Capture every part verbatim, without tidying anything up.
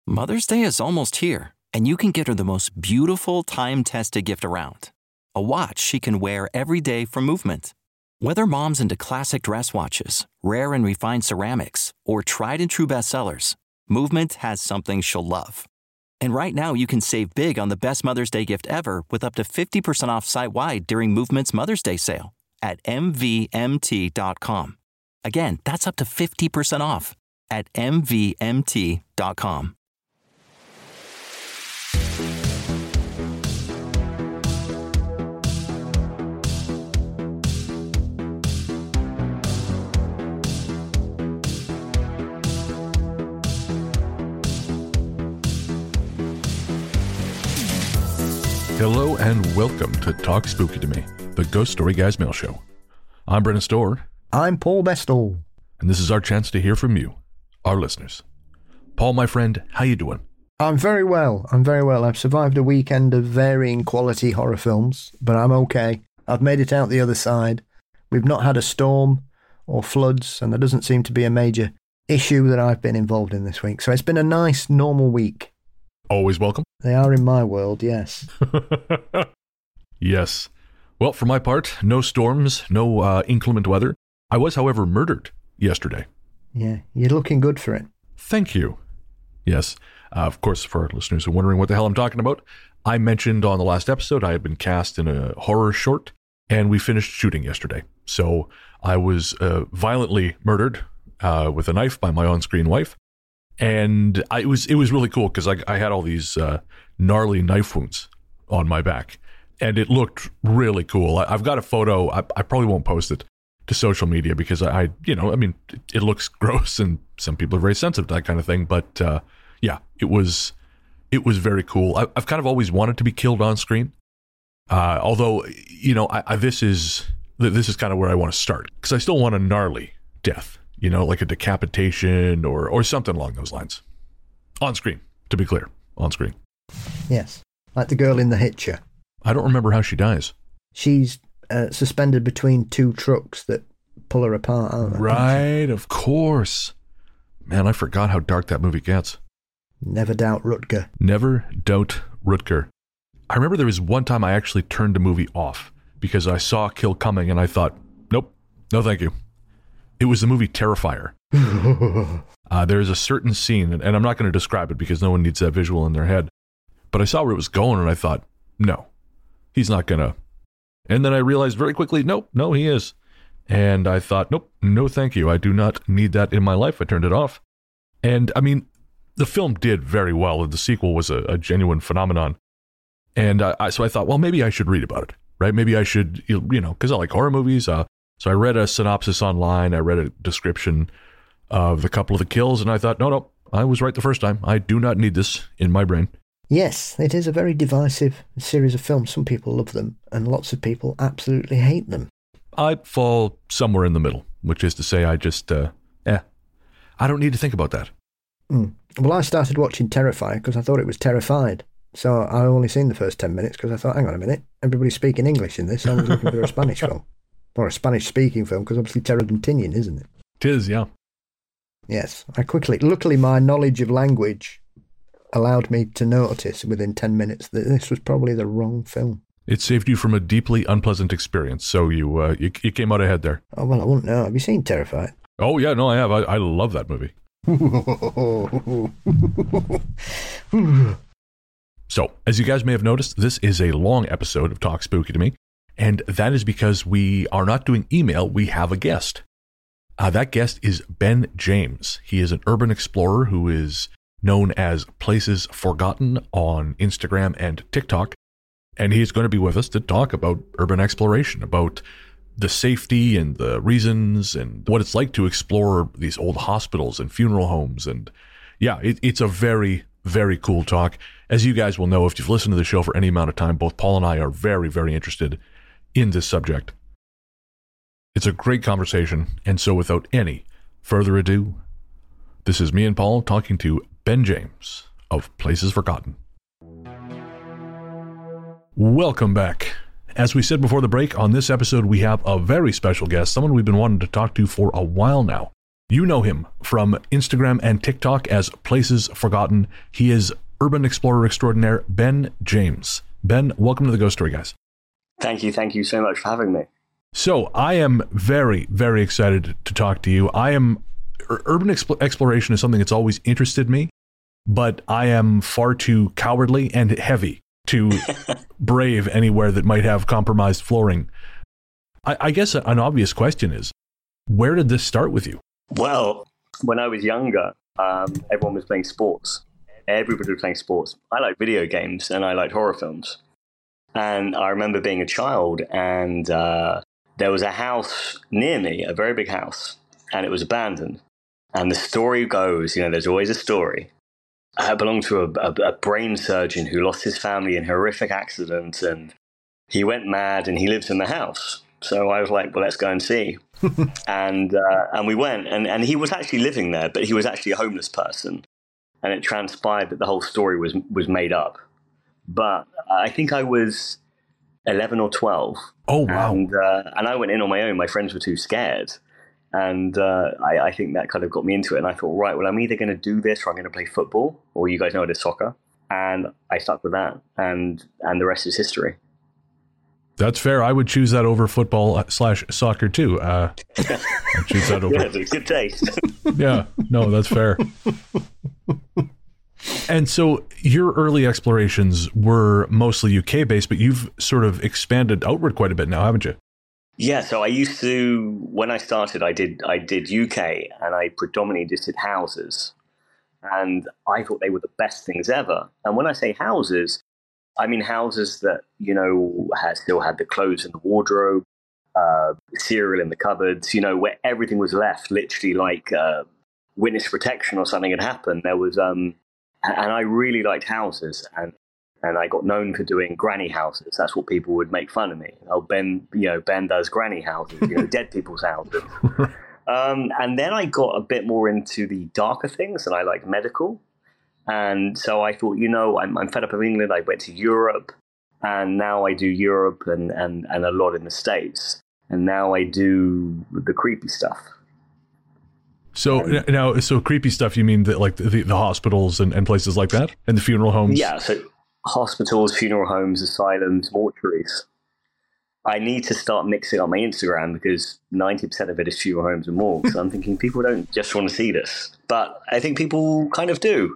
Mother's Day is almost here, and you can get her the most beautiful time-tested gift around. A watch she can wear every day from Movement. Whether mom's into classic dress watches, rare and refined ceramics, or tried and true bestsellers, Movement has something she'll love. And right now you can save big on the best Mother's Day gift ever with up to fifty percent off site-wide during Movement's Mother's Day sale at M V M T dot com. Again, that's up to fifty percent off at M V M T dot com. Hello and welcome to Talk Spooky to Me, the Ghost Story Guys mail show. I'm Brennan Storr. I'm Paul Bestel. And this is our chance to hear from you, our listeners. Paul, my friend, how you doing? I'm very well. I'm very well. I've survived a weekend of varying quality horror films, but I'm okay. I've made it out the other side. We've not had a storm or floods, and there doesn't seem to be a major issue that I've been involved in this week. So it's been a nice, normal week. Always welcome. They are in my world, yes. Yes. Well, for my part, no storms, no uh, inclement weather. I was, however, murdered yesterday. Yeah, you're looking good for it. Thank you. Yes. Uh, of course, for our listeners who are wondering what the hell I'm talking about, I mentioned on the last episode I had been cast in a horror short, and we finished shooting yesterday. So I was uh, violently murdered uh, with a knife by my on-screen wife. And I, it was it was really cool because I, I had all these uh, gnarly knife wounds on my back, and it looked really cool. I, I've got a photo. I, I probably won't post it to social media because I, I you know, I mean, it, it looks gross, and some people are very sensitive to that kind of thing. But uh, yeah, it was it was very cool. I, I've kind of always wanted to be killed on screen, uh, although you know, I, I, this is this is kind of where I want to start because I still want a gnarly death. You know, like a decapitation or, or something along those lines. On screen, to be clear. On screen. Yes. Like the girl in The Hitcher. I don't remember how she dies. She's uh, suspended between two trucks that pull her apart, aren't they? Right, of course. Man, I forgot how dark that movie gets. Never Doubt Rutger. Never Doubt Rutger. I remember there was one time I actually turned the movie off because I saw a kill coming and I thought, nope, no thank you. It was the movie Terrifier. uh, there's a certain scene, and, and I'm not going to describe it because no one needs that visual in their head, but I saw where it was going, and I thought, no, he's not going to. And then I realized very quickly, nope, no, he is. And I thought, nope, no thank you. I do not need that in my life. I turned it off. And, I mean, the film did very well, and the sequel was a, a genuine phenomenon. And I, I, so I thought, well, maybe I should read about it, right? Maybe I should, you know, because I like horror movies, uh, So I read a synopsis online, I read a description of the couple of the kills, and I thought, no, no, I was right the first time. I do not need this in my brain. Yes, it is a very divisive series of films. Some people love them, and lots of people absolutely hate them. I fall somewhere in the middle, which is to say I just, uh, eh, I don't need to think about that. Mm. Well, I started watching Terrifier because I thought it was Terrified. So I only seen the first ten minutes because I thought, hang on a minute, everybody's speaking English in this. I was looking for a Spanish film. Or a Spanish-speaking film, because obviously Terror-Tinian, isn't it? Tis, yeah. Yes. I quickly... Luckily, my knowledge of language allowed me to notice within ten minutes that this was probably the wrong film. It saved you from a deeply unpleasant experience, so you uh, you, you came out ahead there. Oh, well, I wouldn't know. Have you seen Terrified? Oh, yeah, no, I have. I, I love that movie. So, as you guys may have noticed, this is a long episode of Talk Spooky to Me. And that is because we are not doing email, we have a guest. Uh, that guest is Ben James. He is an urban explorer who is known as Places Forgotten on Instagram and TikTok. And he's going to be with us to talk about urban exploration, about the safety and the reasons and what it's like to explore these old hospitals and funeral homes. And yeah, it, it's a very, very cool talk. As you guys will know, if you've listened to the show for any amount of time, both Paul and I are very, very interested in this subject. It's a great conversation, and so without any further ado, this is me and Paul talking to Ben James of Places Forgotten. Welcome back. As we said before the break, on this episode we have a very special guest, someone we've been wanting to talk to for a while now. You know him from Instagram and TikTok as Places Forgotten. He is urban explorer extraordinaire Ben James. Ben, welcome to the Ghost Story, guys. Thank you. Thank you so much for having me. So I am very, very excited to talk to you. I am urban exp- exploration is something that's always interested me, but I am far too cowardly and heavy to brave anywhere that might have compromised flooring. I, I guess an obvious question is, where did this start with you? Well, when I was younger, um, everyone was playing sports. Everybody was playing sports. I liked video games and I liked horror films. And I remember being a child and uh, there was a house near me, a very big house, and it was abandoned. And the story goes, you know, there's always a story. I belonged to a, a, a brain surgeon who lost his family in a horrific accident and he went mad and he lives in the house. So I was like, well, let's go and see. and uh, and we went and, and he was actually living there, but he was actually a homeless person. And it transpired that the whole story was was made up. But I think I was eleven or twelve. Oh, wow. And, uh, and I went in on my own. My friends were too scared. And uh, I, I think that kind of got me into it. And I thought, right, well, I'm either going to do this or I'm going to play football, or you guys know it as soccer. And I stuck with that. And, and the rest is history. That's fair. I would choose that over football slash soccer, too. Uh, I'd choose that over. Yeah, it's a good taste. Yeah, no, that's fair. And so your early explorations were mostly U K based, but you've sort of expanded outward quite a bit now, haven't you? Yeah, so I used to, when I started, I did I did U K and I predominantly just did houses. And I thought they were the best things ever. And when I say houses, I mean houses that, you know, had, still had the clothes in the wardrobe, uh, cereal in the cupboards, you know, where everything was left, literally like uh, witness protection or something had happened. There was... um. And I really liked houses, and, and I got known for doing granny houses. That's what people would make fun of me. Oh, Ben, you know, Ben does granny houses, you know, dead people's houses. Um, and then I got a bit more into the darker things, and I like medical. And so I thought, you know, I'm, I'm fed up of England. I went to Europe, and now I do Europe and, and, and a lot in the States. And now I do the creepy stuff. So um, now, so creepy stuff, you mean that like the, the hospitals and, and places like that, and the funeral homes? Yeah, so hospitals, funeral homes, asylums, mortuaries. I need to start mixing up my Instagram because ninety percent of it is funeral homes and morgues. So I'm thinking people don't just want to see this, but I think people kind of do.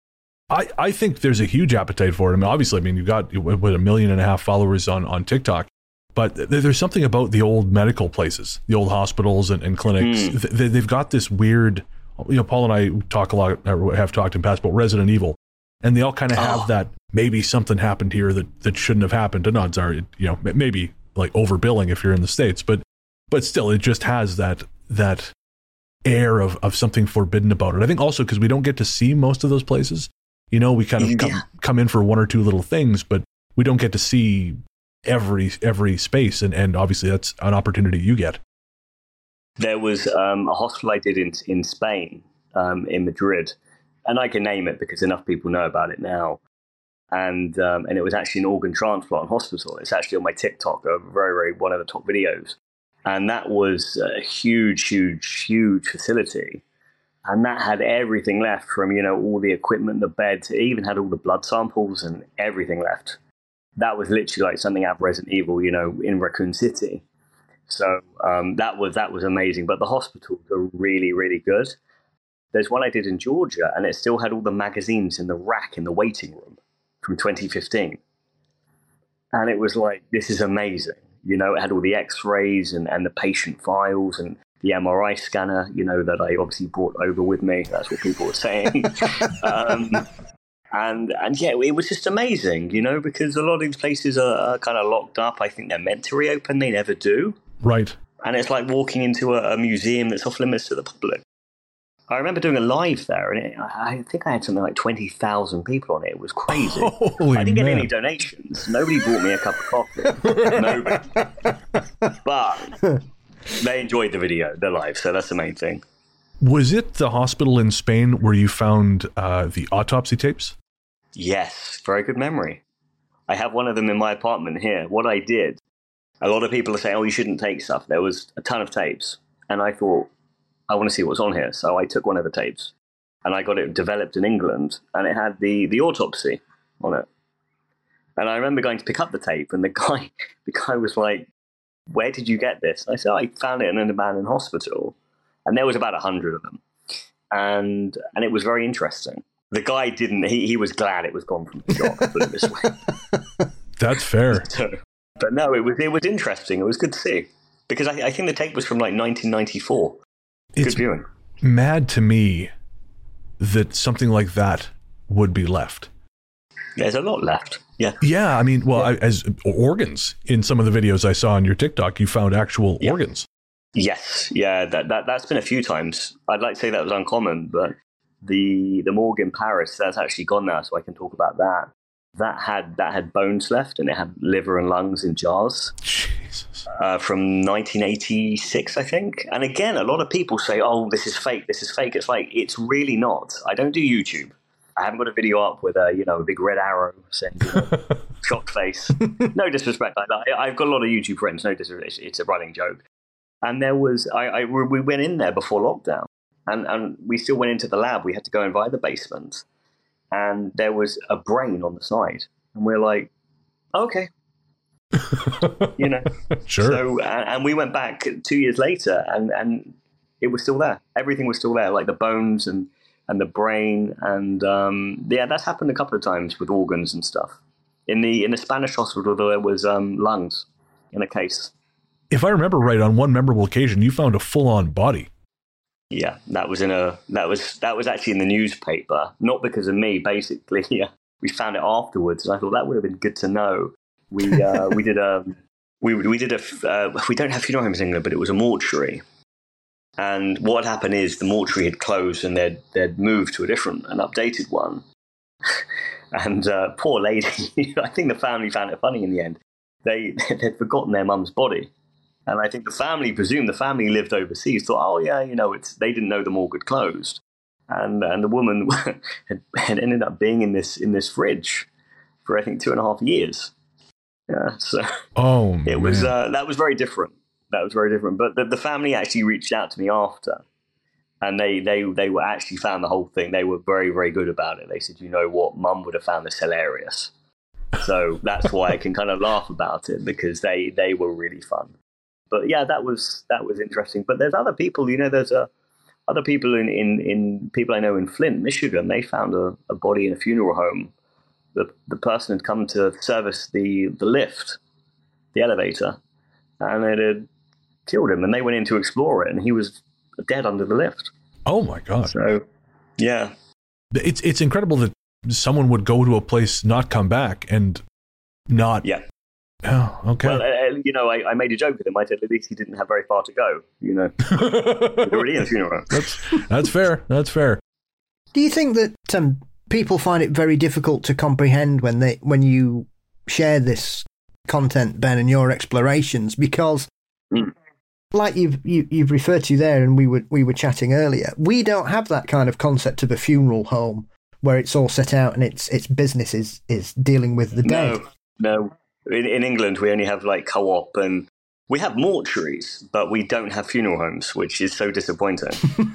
I, I think there's a huge appetite for it. I mean, obviously, I mean, you've got what, a million and a half followers on, on TikTok. But there's something about the old medical places, the old hospitals and, and clinics. Mm. They've got this weird, you know, Paul and I talk a lot, or have talked in past about Resident Evil, and they all kind of have oh. that maybe something happened here that, that shouldn't have happened. And odds are, you know, maybe like overbilling if you're in the States, but but still, it just has that that air of, of something forbidden about it. I think also because we don't get to see most of those places. You know, we kind of yeah. come, come in for one or two little things, but we don't get to see every every space, and, and obviously that's an opportunity you get. There was um, a hospital I did in in Spain, um, in Madrid, and I can name it because enough people know about it now. And um, and it was actually an organ transplant hospital. It's actually on my TikTok, a very, very one of the top videos. And that was a huge, huge, huge facility. And that had everything left from, you know, all the equipment, the beds. It even had all the blood samples and everything left. That was literally like something out of Resident Evil, you know, in Raccoon City. So um, that was that was amazing. But the hospitals are really, really good. There's one I did in Georgia, and it still had all the magazines in the rack in the waiting room from twenty fifteen. And it was like, this is amazing. You know, it had all the x-rays and, and the patient files and the M R I scanner, you know, that I obviously brought over with me. That's what people were saying. um And, and yeah, it was just amazing, you know, because a lot of these places are, are kind of locked up. I think they're meant to reopen. They never do. Right. And it's like walking into a, a museum that's off limits to the public. I remember doing a live there, and it, I think I had something like twenty thousand people on it. It was crazy. Holy I didn't man. get any donations. Nobody bought me a cup of coffee. Nobody. But they enjoyed the video, the live, so that's the main thing. Was it the hospital in Spain where you found uh, the autopsy tapes? Yes, very good memory. I have one of them in my apartment here. What I did, a lot of people are saying, oh, you shouldn't take stuff. There was a ton of tapes. And I thought, I want to see what's on here. So I took one of the tapes and I got it developed in England, and it had the, the autopsy on it. And I remember going to pick up the tape, and the guy, the guy was like, "Where did you get this?" I said, "I found it in an abandoned hospital." And there was about a hundred of them. And and it was very interesting. The guy didn't, he, he was glad it was gone from the shop, put it this way. That's fair. So, but no, it was it was interesting. It was good to see. Because I, I think the tape was from like nineteen ninety-four. Good It's viewing. mad to me that something like that would be left. There's a lot left. Yeah. Yeah, I mean, well, I, as organs in some of the videos I saw on your TikTok, you found actual Yeah. organs. Yes. Yeah, that, that, that's been a few times. I'd like to say that was uncommon, but the the morgue in Paris, that's actually gone now, so I can talk about that. That had that had bones left, and it had liver and lungs in jars. Jesus. Uh, from nineteen eighty-six, I think. And again, a lot of people say, "Oh, this is fake. This is fake." It's like, it's really not. I don't do YouTube. I haven't got a video up with a, you know, a big red arrow saying, you know, shocked face. No disrespect like that. I've got a lot of YouTube friends. No disrespect. It's a running joke. And there was, I, I we went in there before lockdown, and and we still went into the lab. We had to go in via the basement, and there was a brain on the side, and we're like, okay. You know, Sure. So, and, and we went back two years later, and, and it was still there. Everything was still there, like the bones and, and the brain, and um, yeah, that's happened a couple of times with organs and stuff. In the in the Spanish hospital, there was um, lungs in a case. If I remember right, on one memorable occasion, you found a full-on body. Yeah, that was in a that was that was actually in the newspaper, not because of me. Basically, yeah, we found it afterwards, and I thought that would have been good to know. We uh, we did a we we did a uh, we don't have funeral homes in England, but it was a mortuary. And what had happened is the mortuary had closed, and they'd they'd moved to a different, an updated one. And uh, poor lady, I think the family found it funny in the end. They they'd forgotten their mum's body, and I think the family presumed the family lived overseas. Thought, oh yeah, you know, it's they didn't know the morgue had closed, and and the woman had, had ended up being in this in this fridge for I think two and a half years. Yeah, so Oh, it was man. uh, that was very different. That was very different. But the, the family actually reached out to me after, and they they they were actually found the whole thing. They were very very good about it. They said, you know what, Mum would have found this hilarious. So that's why I can kind of laugh about it, because they they were really fun. But yeah, that was that was interesting. But there's other people, you know, there's a other people in in, in people I know in Flint, Michigan. They found a, a body in a funeral home. The the person had come to service the, the lift, the elevator, and it had killed him. And they went in to explore it, and he was dead under the lift. Oh, my God. So, yeah. It's, it's incredible that someone would go to a place, not come back, and not... Yeah. Oh, okay. Well, uh, you know, I, I made a joke with him. I said, at least he didn't have very far to go, you know. They're already in a funeral home. That's, that's fair. That's fair. Do you think that um, people find it very difficult to comprehend when they when you share this content, Ben, and your explorations? Because, Mm. like you've you, you've referred to there, and we were we were chatting earlier, we don't have that kind of concept of a funeral home where it's all set out and its its business is is dealing with the dead. No, no. In, in England, we only have like co-op, and we have mortuaries, but we don't have funeral homes, which is so disappointing.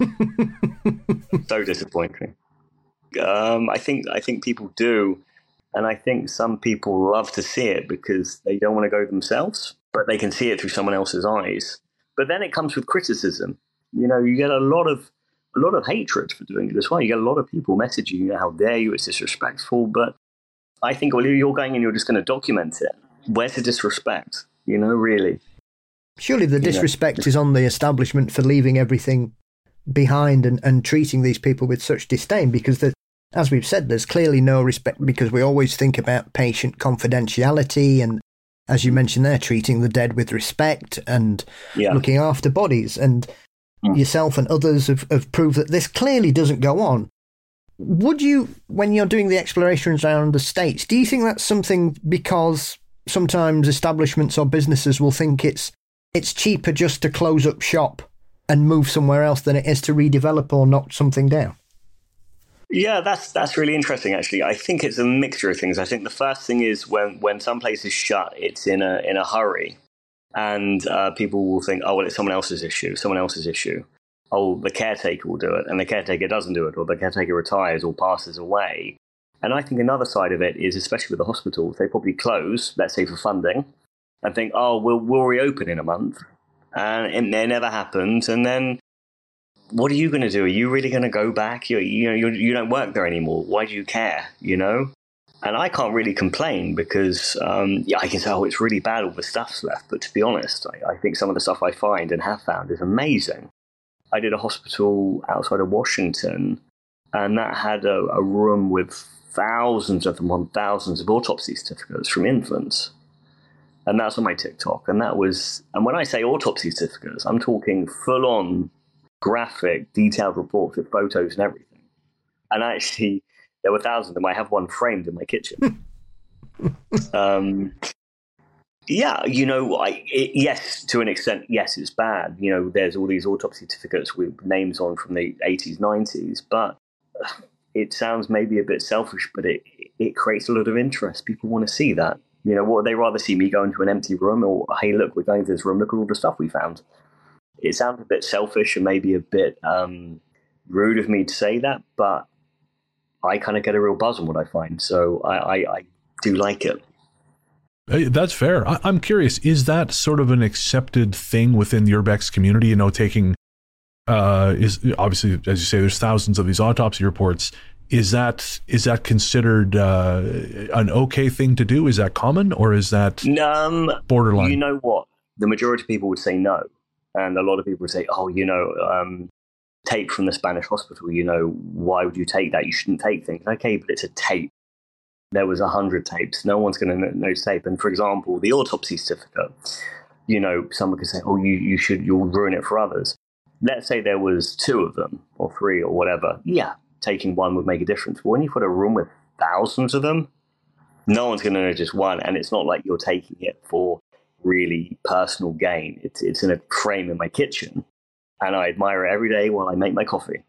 So disappointing. Um, I think I think people do, and I think some people love to see it because they don't want to go themselves, but they can see it through someone else's eyes. But then it comes with criticism. You know, you get a lot of a lot of hatred for doing it as well. You get a lot of people messaging you, how dare you, it's disrespectful. But I think, well, you're going and you're just going to document it. Where's the disrespect? You know, really. Surely the You know. disrespect is on the establishment for leaving everything behind and, and treating these people with such disdain, because there, as we've said, there's clearly no respect, because we always think about patient confidentiality and, as you mentioned there, treating the dead with respect and Yeah. looking after bodies. And Mm. yourself and others have, have proved that this clearly doesn't go on. Would you, when you're doing the explorations around the States, do you think that's something because sometimes establishments or businesses will think it's it's cheaper just to close up shop and move somewhere else than it is to redevelop or knock something down? Yeah, that's that's really interesting, actually. I think it's a mixture of things. I think the first thing is when, when some place is shut, it's in a in a hurry. And uh, people will think, oh, well, it's someone else's issue, someone else's issue. oh, the caretaker will do it, and the caretaker doesn't do it, or the caretaker retires or passes away. And I think another side of it is, especially with the hospitals, they probably close, let's say for funding, and think, oh, we'll, we'll reopen in a month. And it, it never happens. And then what are you going to do? Are you really going to go back? You, you know, you, you don't work there anymore. Why do you care? You know? And I can't really complain because, um, yeah, I can say, oh, it's really bad, all the stuff's left. But to be honest, I, I think some of the stuff I find and have found is amazing. I did a hospital outside of Washington, and that had a, a room with thousands of them on thousands of autopsy certificates from infants. And that's on my TikTok. And that was, and when I say autopsy certificates, I'm talking full on graphic, detailed reports with photos and everything. And actually, there were thousands of them. I have one framed in my kitchen. um, yeah, you know, I, it, yes, to an extent, yes, it's bad. You know, there's all these autopsy certificates with names on from the eighties, nineties, but it sounds maybe a bit selfish, but it, it creates a lot of interest. People want to see that. You know, what they rather see me go into an empty room or, hey, look, we're going to this room, look at all the stuff we found. It sounds a bit selfish and maybe a bit um, rude of me to say that, but I kind of get a real buzz on what I find. So I, I, I do like it. Hey, that's fair. I, I'm curious, is that sort of an accepted thing within the Urbex community? You know, taking, uh, is obviously, as you say, there's thousands of these autopsy reports. Is that is that considered uh, an okay thing to do? Is that common, or is that um, borderline? You know what? The majority of people would say no. And a lot of people would say, oh, you know, um, tape from the Spanish hospital, you know, why would you take that? You shouldn't take things. Okay, but it's a tape. There was a hundred tapes. No one's going to know tape. And for example, the autopsy certificate, you know, someone could say, oh, you, you should, you'll ruin it for others. Let's say there was two of them or three or whatever. Yeah, taking one would make a difference. But when you've got a room with thousands of them, no one's going to know just one. And it's not like you're taking it for really personal gain. It's it's in a frame in my kitchen, and I admire it every day while I make my coffee.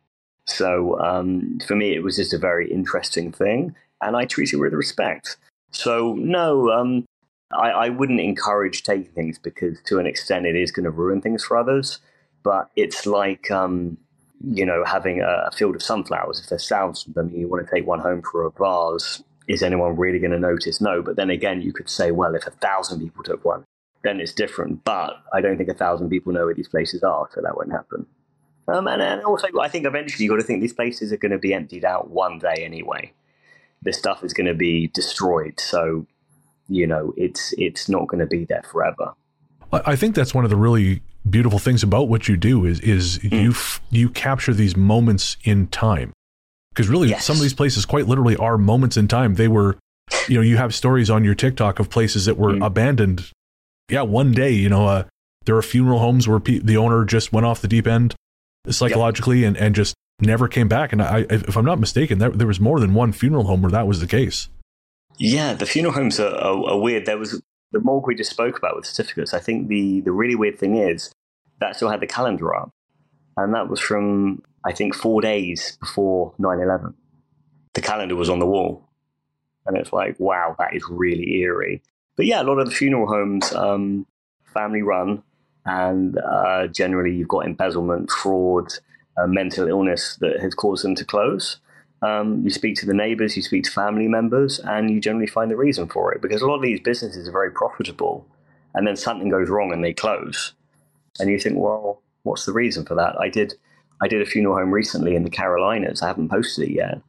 So um, for me, it was just a very interesting thing, and I treat it with respect. So no, um, I, I wouldn't encourage taking things because to an extent it is going to ruin things for others. But it's like um, you know, having a, a field of sunflowers. If there's thousands of them, and you want to take one home for a vase, is anyone really going to notice? No. But then again, you could say, well, if a thousand people took one, then it's different. But I don't think a thousand people know where these places are, so that won't happen. Um, and, and also, I think eventually you've got to think these places are going to be emptied out one day anyway. This stuff is going to be destroyed, so, you know, it's it's not going to be there forever. I think that's one of the really beautiful things about what you do is is mm. you f- you capture these moments in time. Because really, yes. Some of these places quite literally are moments in time. They were, you know, you have stories on your TikTok of places that were mm. abandoned. Yeah, one day, you know, uh, there are funeral homes where pe- the owner just went off the deep end psychologically yep. and, and just never came back. And I, if I'm not mistaken, there, there was more than one funeral home where that was the case. Yeah, the funeral homes are, are, are weird. There was the morgue we just spoke about with certificates. I think the, the really weird thing is that still had the calendar up. And that was from, I think, four days before nine eleven. The calendar was on the wall. And it's like, wow, that is really eerie. But yeah, a lot of the funeral homes, um, family run, and uh, generally you've got embezzlement, fraud, uh, mental illness that has caused them to close. Um, you speak to the neighbors, you speak to family members, and you generally find the reason for it. Because a lot of these businesses are very profitable, and then something goes wrong and they close. And you think, well, what's the reason for that? I did, I did a funeral home recently in the Carolinas. I haven't posted it yet.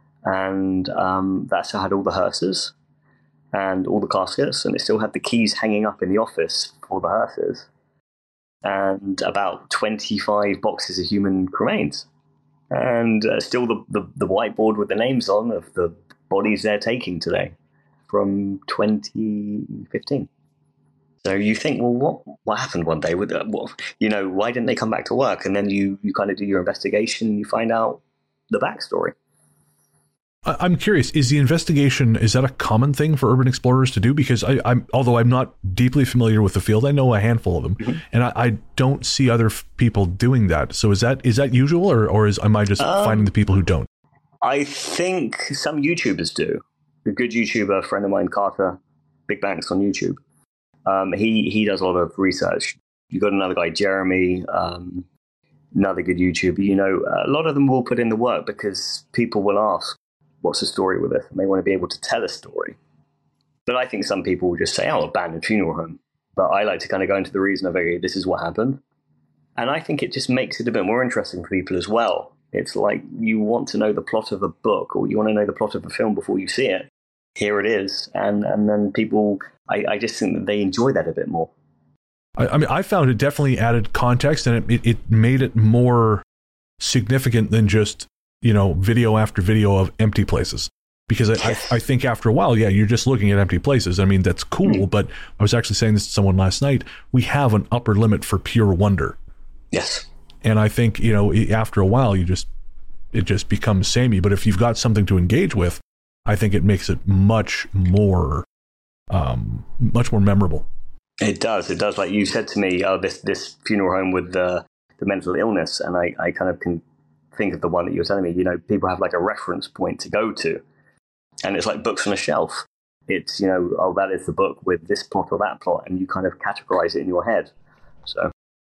And um, that still had all the hearses and all the caskets, and it still had the keys hanging up in the office for the hearses, and about twenty-five boxes of human remains, and uh, still the, the, the whiteboard with the names on of the bodies they're taking today from twenty fifteen. So you think, well, what what happened one day with that? What, you know, why didn't they come back to work? And then you, you kind of do your investigation and you find out the backstory. I'm curious, is the investigation, is that a common thing for urban explorers to do? Because I, I'm, although I'm not deeply familiar with the field, I know a handful of them, mm-hmm. and I, I don't see other f- people doing that. So is that is that usual, or, or is am I just um, finding the people who don't? I think some YouTubers do. A good YouTuber, a friend of mine, Carter, Big Banks on YouTube, um, he, he does a lot of research. You've got another guy, Jeremy, um, another good YouTuber, you know, a lot of them will put in the work because people will ask, what's the story with this? And they want to be able to tell a story. But I think some people will just say, oh, abandoned funeral home. But I like to kind of go into the reason of, okay, this is what happened. And I think it just makes it a bit more interesting for people as well. It's like you want to know the plot of a book or you want to know the plot of a film before you see it. Here it is. And, and then people, I, I just think that they enjoy that a bit more. I, I mean, I found it definitely added context, and it, it, it made it more significant than just, you know, video after video of empty places. Because I, I, I think after a while, yeah, you're just looking at empty places. I mean, that's cool, mm. but I was actually saying this to someone last night. We have an upper limit for pure wonder. Yes. And I think, you know, after a while, you just, it just becomes samey. But if you've got something to engage with, I think it makes it much more, um, much more memorable. It does. It does. Like you said to me, oh, this, this funeral home with the, the mental illness. And I, I kind of can think of the one that you were telling me, you know, people have like a reference point to go to. And it's like books on a shelf. It's, you know, oh, that is the book with this plot or that plot. And you kind of categorize it in your head. So.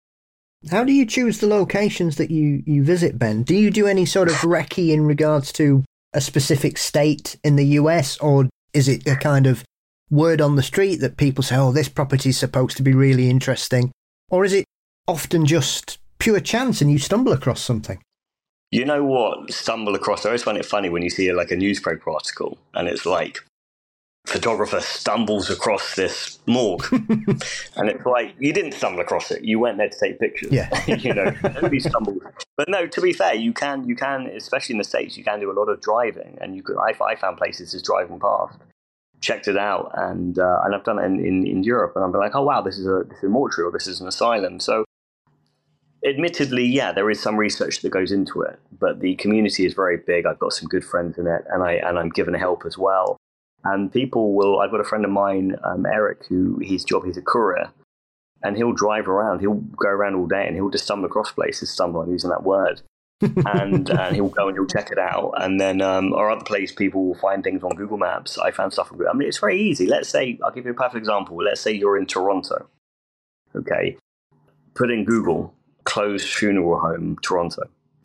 How do you choose the locations that you, you visit, Ben? Do you do any sort of recce in regards to a specific state in the U S? Or is it a kind of word on the street that people say, oh, this property is supposed to be really interesting? Or is it often just pure chance and you stumble across something? You know what? Stumble across. I always find it funny when you see like a newspaper article and it's like, photographer stumbles across this morgue. And it's like, you didn't stumble across it. You went there to take pictures. Yeah. You know, nobody stumbled. But no, to be fair, you can, you can, especially in the States, you can do a lot of driving. And you could, I, I found places just driving past, checked it out. And uh, and I've done it in, in, in Europe. And I'm like, oh, wow, this is a, this is a mortuary or this is an asylum. So, admittedly, yeah, there is some research that goes into it, but the community is very big. I've got some good friends in it, and I and I'm given help as well. And people will. I've got a friend of mine, um, Eric, who his job he's a courier, and he'll drive around. He'll go around all day, and he'll just stumble across places. Stumble, I'm using that word, and and he'll go and he'll check it out. And then, um, or other places, people will find things on Google Maps. I found stuff on Google. I mean, it's very easy. Let's say I'll give you a perfect example. Let's say you're in Toronto. Okay, put in Google closed funeral home, Toronto.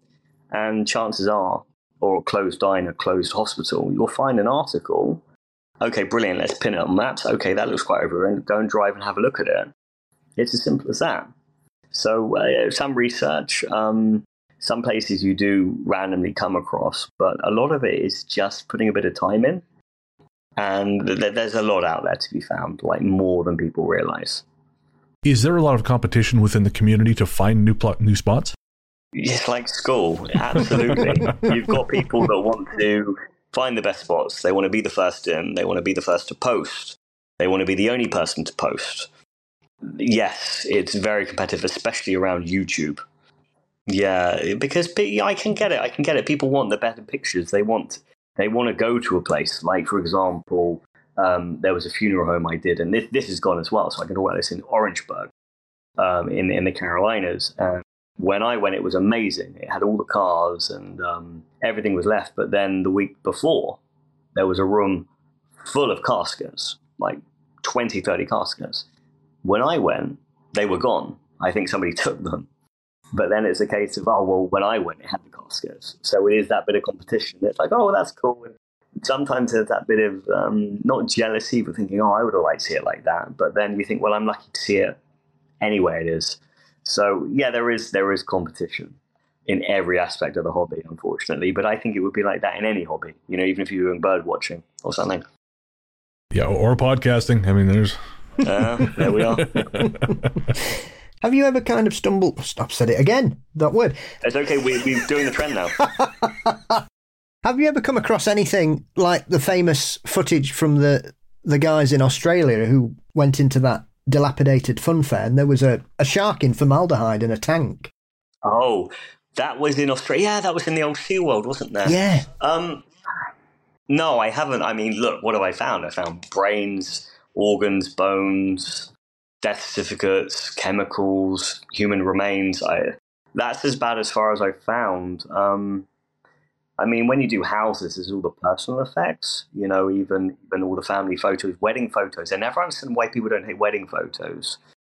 And chances are, or closed diner, closed hospital, you'll find an article. Okay, brilliant, let's pin it on maps. Okay, that looks quite over, and go and drive and have a look at it. It's as simple as that. So uh, some research, um, some places you do randomly come across, but a lot of it is just putting a bit of time in. And th- there's a lot out there to be found, like more than people realize. Is there a lot of competition within the community to find new pl- new spots? It's like school, absolutely. You've got people that want to find the best spots. They want to be the first in. They want to be the first to post. They want to be the only person to post. Yes, it's very competitive, especially around YouTube. Yeah, because I can get it. I can get it. People want the better pictures. They want they want to go to a place. Like, for example, Um, there was a funeral home I did, and this, this is gone as well, so I can talk about this in Orangeburg, um, in, in the Carolinas. And when I went, it was amazing. It had all the cars and um, everything was left. But then the week before, there was a room full of caskets, like twenty, thirty caskets. When I went, they were gone. I think somebody took them. But then it's a case of, oh, well, when I went, it had the caskets. So it is that bit of competition. It's like, oh, that's cool. And sometimes there's that bit of, um, not jealousy, but thinking, oh, I would have liked to see it like that. But then you think, well, I'm lucky to see it anywhere it is. So, yeah, there is there is competition in every aspect of the hobby, unfortunately. But I think it would be like that in any hobby, you know, even if you were doing bird watching or something. Yeah, or podcasting. I mean, there's... Uh, there we are. Have you ever kind of stumbled... I've said it again, that word. It's okay, we, we're doing the trend now. Have you ever come across anything like the famous footage from the the guys in Australia who went into that dilapidated fun fair and there was a, a shark in formaldehyde in a tank? Oh, that was in Australia. Yeah, that was in the old SeaWorld, wasn't there? Yeah. Um, no, I haven't. I mean, look, what have I found? I found brains, organs, bones, death certificates, chemicals, human remains. I, that's as bad as far as I've found. Um, I mean, when you do houses, there's all the personal effects, you know, even even all the family photos, wedding photos. I never understand why people don't take wedding photos.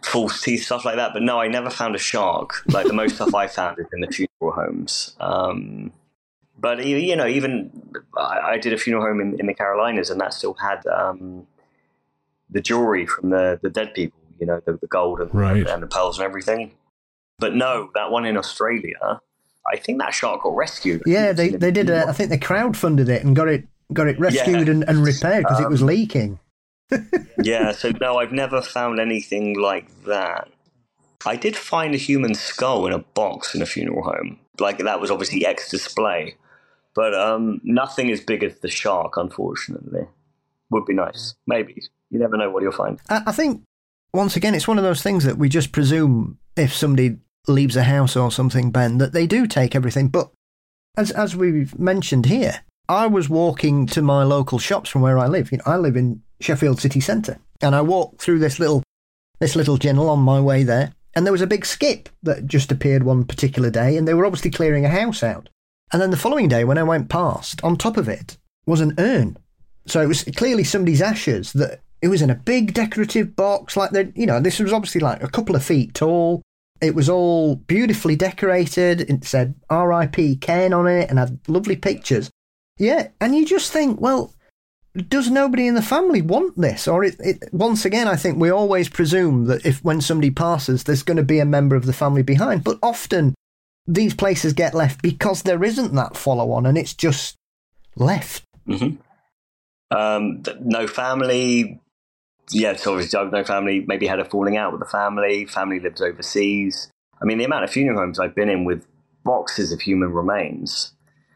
false teeth, stuff like that. But no, I never found a shark. Like the most stuff I found is in the funeral homes. Um, but you know, even I, I did a funeral home in, in the Carolinas, and that still had um, the jewelry from the, the dead people. You know, the, the gold and, right. and the pearls and everything. But no, that one in Australia, I think that shark got rescued. Yeah, they they did. A, I think they crowdfunded it and got it got it rescued yeah. and, and repaired because um, it was leaking. yeah, so no, I've never found anything like that. I did find a human skull in a box in a funeral home. Like, that was obviously ex-display. But um, nothing as big as the shark, unfortunately. Would be nice. Maybe. You never know what you'll find. I, I think, once again, it's one of those things that we just presume if somebody leaves a house or something, Ben, that they do take everything. But as as we've mentioned here, I was walking to my local shops from where I live. You know, I live in Sheffield city centre, and I walked through this little this little ginnel on my way there, and there was a big skip that just appeared one particular day, and they were obviously clearing a house out. And then the following day, when I went past, on top of it was an urn. So it was clearly somebody's ashes. That it was in a big decorative box, like they, you know, this was obviously like a couple of feet tall. It was all beautifully decorated. It said R I P Ken on it, and had lovely pictures. Yeah, and you just think, well, does nobody in the family want this? Or it, it, once again, I think we always presume that if when somebody passes, there's going to be a member of the family behind. But often these places get left because there isn't that follow-on, and it's just left. Mm-hmm. Um, no family. Yeah, so obviously no family. Maybe had a falling out with the family. Family lives overseas. I mean, the amount of funeral homes I've been in with boxes of human remains.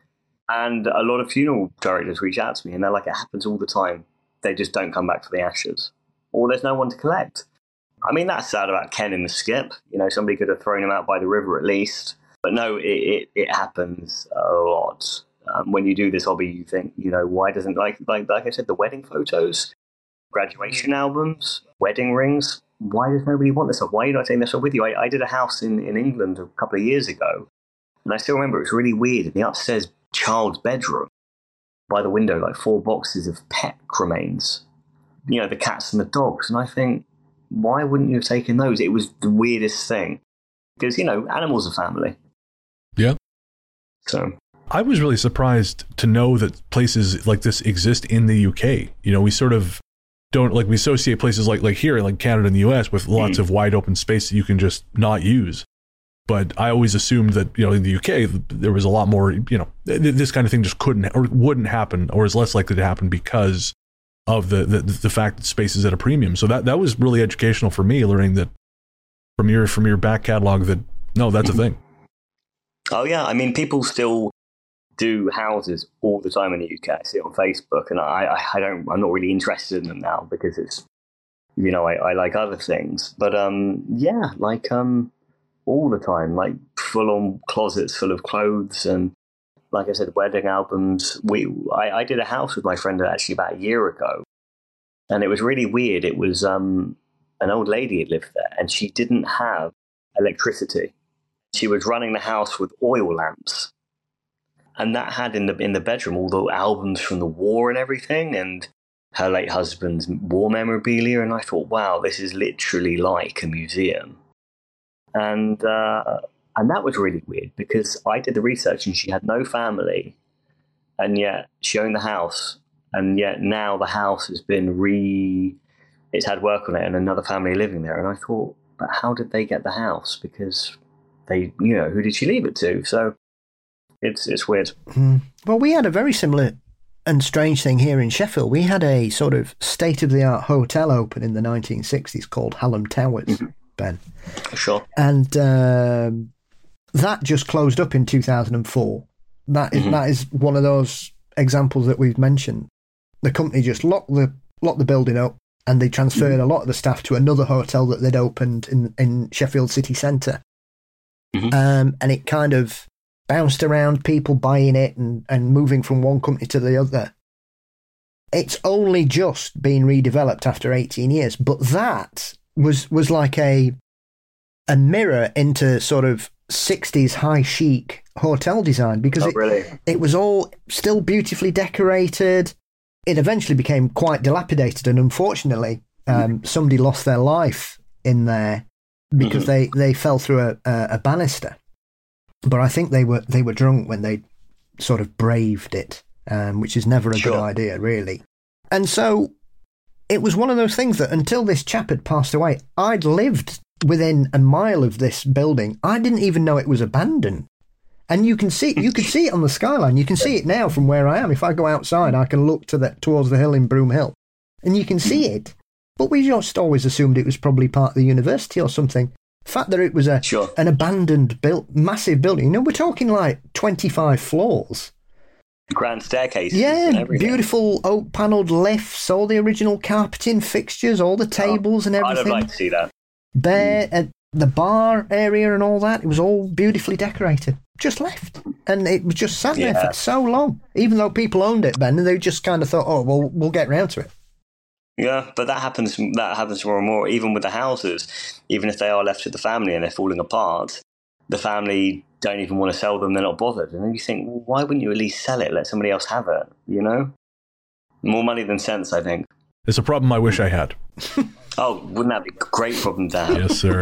And a lot of funeral directors reach out to me, and they're like, it happens all the time. They just don't come back for the ashes. Or there's no one to collect. I mean, that's sad about Ken in the skip. You know, somebody could have thrown him out by the river at least. But no, it, it, it happens a lot. Um, when you do this hobby, you think, you know, why doesn't, like, like like I said, the wedding photos, graduation albums, wedding rings, why does nobody want this stuff? Why are you not taking this stuff with you? I, I did a house in, in England a couple of years ago, and I still remember it was really weird. In the upstairs child's bedroom, by the window, like four boxes of pet remains, you know, the cats and the dogs. And I think, why wouldn't you have taken those? It was the weirdest thing, because, you know, animals are family. Yeah. So I was really surprised to know that places like this exist in the U K. You know, we sort of don't, like, we associate places like like here, like Canada and the U S, with lots mm. of wide open space that you can just not use. But I always assumed that, you know, in the U K, there was a lot more, you know, this kind of thing just couldn't or wouldn't happen, or is less likely to happen because of the, the, the fact that space is at a premium. So that, that was really educational for me, learning that from your, from your back catalog that, no, that's a thing. Oh, yeah. I mean, people still do houses all the time in the U K. I see it on Facebook, and I, I don't, I'm not really interested in them now because it's, you know, I, I like other things. But um, yeah, like, um, all the time, like full-on closets full of clothes, and like I said, wedding albums. We, I, I did a house with my friend actually about a year ago, and it was really weird. It was um, an old lady had lived there, and she didn't have electricity. She was running the house with oil lamps, and that had in the in the bedroom all the albums from the war and everything, and her late husband's war memorabilia. And I thought, wow, this is literally like a museum. And uh, and that was really weird because I did the research and she had no family, and yet she owned the house, and yet now the house has been re, it's had work on it and another family living there. And I thought, but how did they get the house? Because they, you know, who did she leave it to? So it's it's weird. Mm. Well, we had a very similar and strange thing here in Sheffield. We had a sort of state-of-the-art hotel open in the nineteen sixties called Hallam Towers. Mm-hmm. Ben. Sure. And um, that just closed up in two thousand four. That is, mm-hmm. that is one of those examples that we've mentioned. The company just locked the locked the building up, and they transferred mm-hmm. a lot of the staff to another hotel that they'd opened in, in Sheffield city centre. Mm-hmm. Um, and it kind of bounced around, people buying it and, and moving from one company to the other. It's only just been redeveloped after eighteen years, but that was was like a a mirror into sort of sixties high chic hotel design, because oh, it, really? it was all still beautifully decorated. It eventually became quite dilapidated, and unfortunately um, somebody lost their life in there because mm-hmm. they, they fell through a, a, a banister. But I think they were they were drunk when they sort of braved it, um, which is never a sure. good idea, really. And so it was one of those things that until this chap had passed away, I'd lived within a mile of this building. I didn't even know it was abandoned. And you can see you can see it on the skyline. You can see it now from where I am. If I go outside, I can look to the towards the hill in Broom Hill, and you can see it. But we just always assumed it was probably part of the university or something. The fact that it was a sure. an abandoned, built, massive building. You know, we're talking like twenty-five floors. Grand staircases. Yeah, and beautiful oak panelled lifts, all the original carpeting fixtures, all the tables oh, and everything. I'd have liked to see that. Bare, mm. uh, the bar area and all that, it was all beautifully decorated. Just left. And it was just sat yeah. there for so long. Even though people owned it, Ben, and they just kind of thought, oh, well, we'll get round to it. Yeah, but that happens That happens more and more, even with the houses. Even if they are left to the family and they're falling apart, the family don't even want to sell them, they're not bothered. And then you think, well, why wouldn't you at least sell it, let somebody else have it, you know? More money than sense, I think. It's a problem I wish I had. Oh, wouldn't that be a great problem to have? Yes, sir.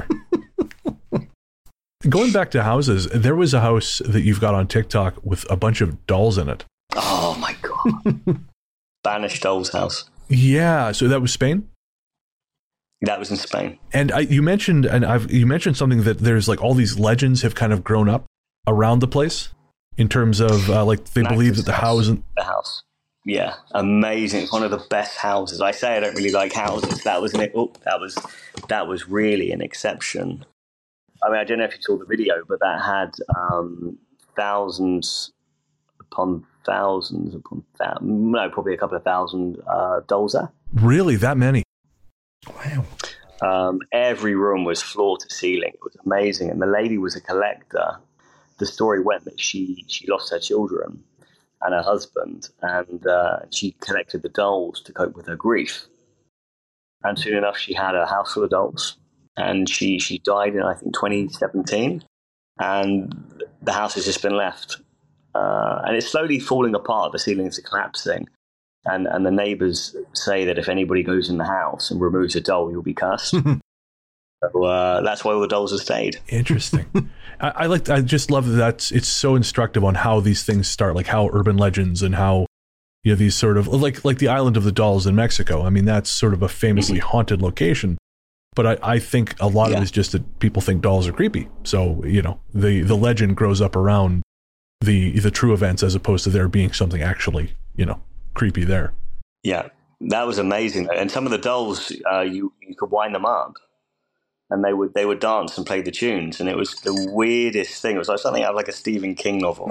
Going back to houses, there was a house that you've got on TikTok with a bunch of dolls in it. Oh, my God. Banished Doll's House. Yeah, so that was Spain? That was in Spain. And I, you mentioned, and I've you mentioned something that there's like all these legends have kind of grown up around the place in terms of uh, like they believe that the house, and the house, yeah, amazing. It's one of the best houses. I say I don't really like houses. That was an oh, that was that was really an exception. I mean, I don't know if you saw the video, but that had um, thousands upon thousands upon thousands, no, probably a couple of thousand uh, dolls there. Really, that many? Wow. Um, every room was floor to ceiling. It was amazing. And the lady was a collector. The story went that she, she lost her children and her husband, and uh, she collected the dolls to cope with her grief. And soon enough, she had a house full of dolls. And she, she died in, I think, twenty seventeen. And the house has just been left. Uh, and it's slowly falling apart. The ceilings are collapsing. And and the neighbours say that if anybody goes in the house and removes a doll, you'll be cursed. So uh, that's why all the dolls have stayed. Interesting. I, I like. I just love that. That's, it's so instructive on how these things start, like how urban legends and how, you know, these sort of like like the Island of the Dolls in Mexico. I mean, that's sort of a famously mm-hmm. haunted location. But I, I think a lot yeah. of it is just that people think dolls are creepy. So, you know, the, the legend grows up around the the true events as opposed to there being something actually, you know, creepy there. Yeah, that was amazing. And some of the dolls, uh, you you could wind them up, and they would they would dance and play the tunes, and it was the weirdest thing. It was like something out of like a Stephen King novel.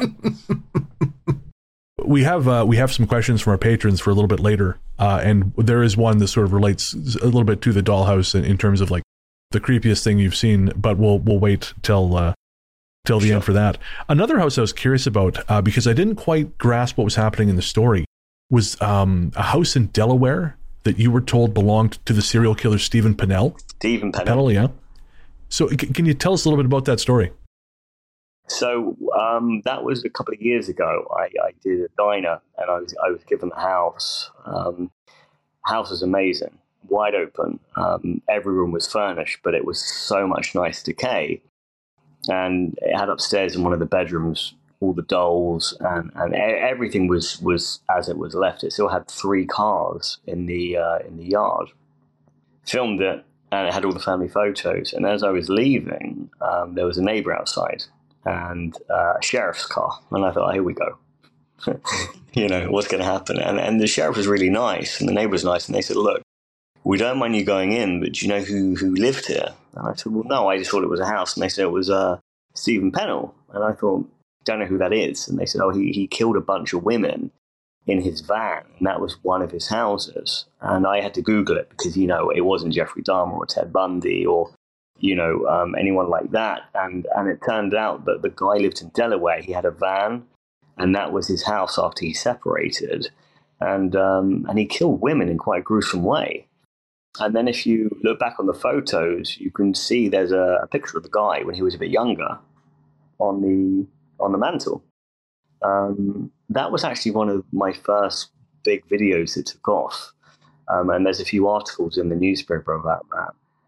We have uh, we have some questions from our patrons for a little bit later, uh, and there is one that sort of relates a little bit to the dollhouse in, in terms of like the creepiest thing you've seen. But we'll we'll wait till uh, till the sure. end for that. Another house I was curious about uh, because I didn't quite grasp what was happening in the story was um, a house in Delaware that you were told belonged to the serial killer Stephen Pennell. Stephen Pennell, Pennell yeah. So c- can you tell us a little bit about that story? So um, that was a couple of years ago. I, I did a diner, and I was I was given the house. Um, house was amazing, wide open. Um, every room was furnished, but it was so much nice decay. And it had upstairs in one of the bedrooms all the dolls, and, and everything was, was as it was left. It still had three cars in the uh, in the yard. Filmed it, and it had all the family photos. And as I was leaving, um, there was a neighbor outside and uh, a sheriff's car. And I thought, oh, here we go. You know, what's going to happen? And, and the sheriff was really nice, and the neighbor was nice. And they said, look, we don't mind you going in, but do you know who, who lived here? And I said, well, no, I just thought it was a house. And they said it was uh, Stephen Pennell. And I thought, don't know who that is. And they said, oh, he, he killed a bunch of women in his van, and that was one of his houses. And I had to Google it because, you know, it wasn't Jeffrey Dahmer or Ted Bundy or, you know, um, anyone like that. And, and it turned out that the guy lived in Delaware. He had a van, and that was his house after he separated. And, um, and he killed women in quite a gruesome way. And then if you look back on the photos, you can see there's a, a picture of the guy when he was a bit younger on the on the mantle. Um, that was actually one of my first big videos that took off. Um, and there's a few articles in the newspaper about that.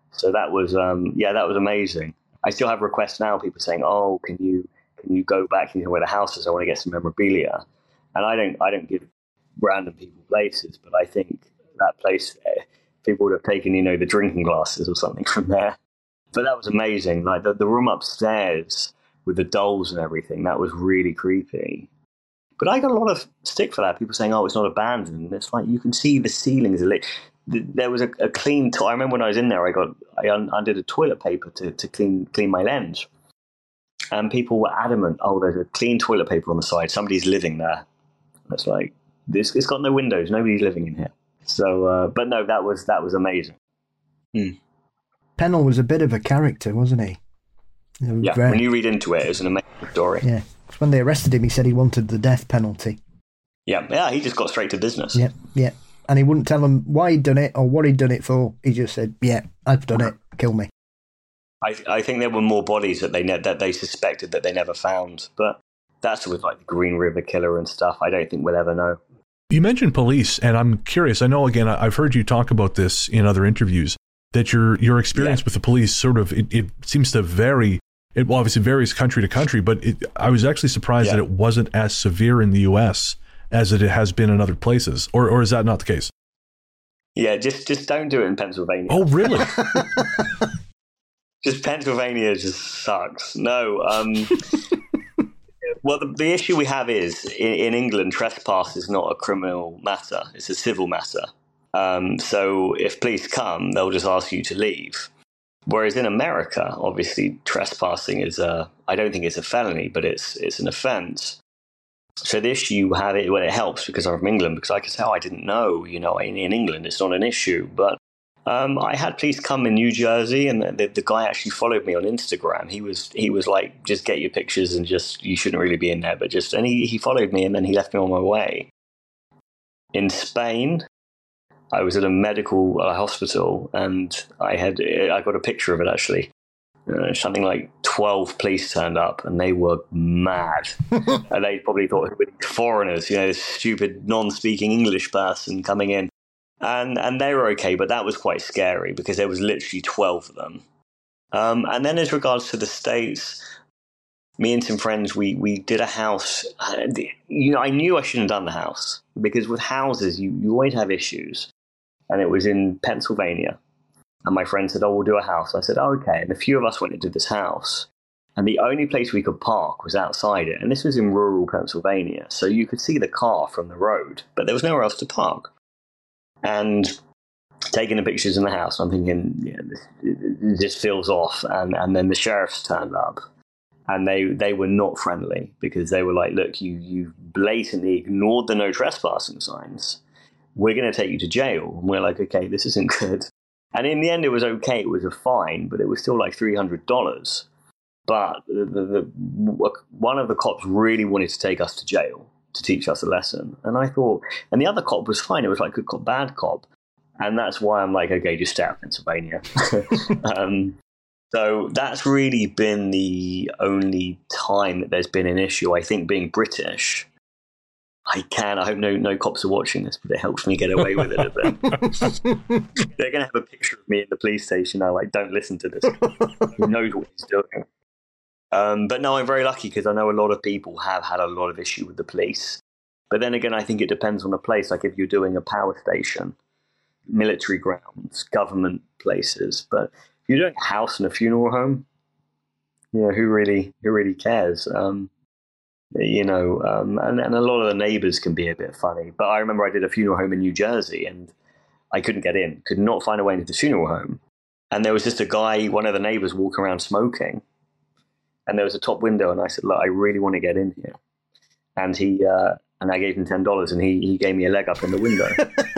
So that was, um, yeah, that was amazing. I still have requests now, people saying, oh, can you can you go back and you know where the house is? I want to get some memorabilia. And I don't I don't give random people places, but I think that place, people would have taken, you know, the drinking glasses or something from there. But that was amazing. Like the, the room upstairs with the dolls and everything, that was really creepy. But I got a lot of stick for that. People saying, oh, it's not abandoned. It's like you can see the ceilings. There was a, a clean to- I remember when I was in there, I got I un- undid a toilet paper to, to clean clean my lens. And people were adamant, oh, there's a clean toilet paper on the side. Somebody's living there. It's like, this, it's got no windows. Nobody's living in here. So, uh, but no, that was that was amazing. Mm. Pennell was a bit of a character, wasn't he? Yeah, very... when you read into it, it's an amazing story. Yeah. When they arrested him, he said he wanted the death penalty. Yeah, yeah, he just got straight to business. Yeah, yeah. And he wouldn't tell them why he'd done it or what he'd done it for. He just said, yeah, I've done it. Kill me. I, I think there were more bodies that they ne- that they suspected that they never found. But that's with like the Green River Killer and stuff. I don't think we'll ever know. You mentioned police, and I'm curious. I know, again, I've heard you talk about this in other interviews, that your your experience yeah. with the police sort of, it, it seems to vary. It obviously varies country to country, but it, I was actually surprised yeah. that it wasn't as severe in the U S as it has been in other places. Or or is that not the case? Yeah, just just don't do it in Pennsylvania. Oh, really? Just Pennsylvania just sucks. No. Um, well, the, the issue we have is in, in England, trespass is not a criminal matter. It's a civil matter. Um, so if police come, they'll just ask you to leave. Whereas in America, obviously, trespassing is a, I don't think it's a felony, but it's it's an offense. So the issue you have it when it helps because I'm from England, because I can say, oh, I didn't know, you know, in, in England, it's not an issue. But um, I had police come in New Jersey, and the, the guy actually followed me on Instagram. He was he was like, just get your pictures and just, you shouldn't really be in there, but just, and he, he followed me and then he left me on my way. In Spain, I was at a medical uh, hospital, and I had I got a picture of it actually. Uh, something like twelve police turned up, and they were mad. And they probably thought it were foreigners, you know, this stupid non-speaking English person coming in, and and they were okay, but that was quite scary because there was literally twelve of them. Um, and then, as regards to the States, me and some friends, we we did a house. You know, I knew I shouldn't have done the house because with houses, you you always have issues. And it was in Pennsylvania. And my friend said, oh, we'll do a house. I said, oh, okay. And a few of us went into this house. And the only place we could park was outside it. And this was in rural Pennsylvania. So you could see the car from the road, but there was nowhere else to park. And taking the pictures in the house, I'm thinking, yeah, this, this feels off. And, and then the sheriffs turned up. And they, they were not friendly because they were like, look, you, you blatantly ignored the no trespassing signs. We're going to take you to jail. And we're like, okay, this isn't good. And in the end, it was okay. It was a fine, but it was still like three hundred dollars. But the, the, the, one of the cops really wanted to take us to jail to teach us a lesson. And I thought, and the other cop was fine. It was like good cop, bad cop. And that's why I'm like, okay, just stay out of Pennsylvania. um, so that's really been the only time that there's been an issue. I think being British, I can. I hope no no cops are watching this, but it helps me get away with it a bit. They're going to have a picture of me in the police station. I like, don't listen to this. Who knows what he's doing? Um, but no, I'm very lucky because I know a lot of people have had a lot of issue with the police. But then again, I think it depends on the place. Like if you're doing a power station, military grounds, government places. But if you're doing a house and a funeral home, you know, who really who really cares? Um, You know, um, and, and a lot of the neighbors can be a bit funny. But I remember I did a funeral home in New Jersey and I couldn't get in, could not find a way into the funeral home. And there was just a guy, one of the neighbors, walking around smoking. And there was a top window. And I said, look, I really want to get in here. And he, uh, and I gave him ten dollars and he, he gave me a leg up in the window.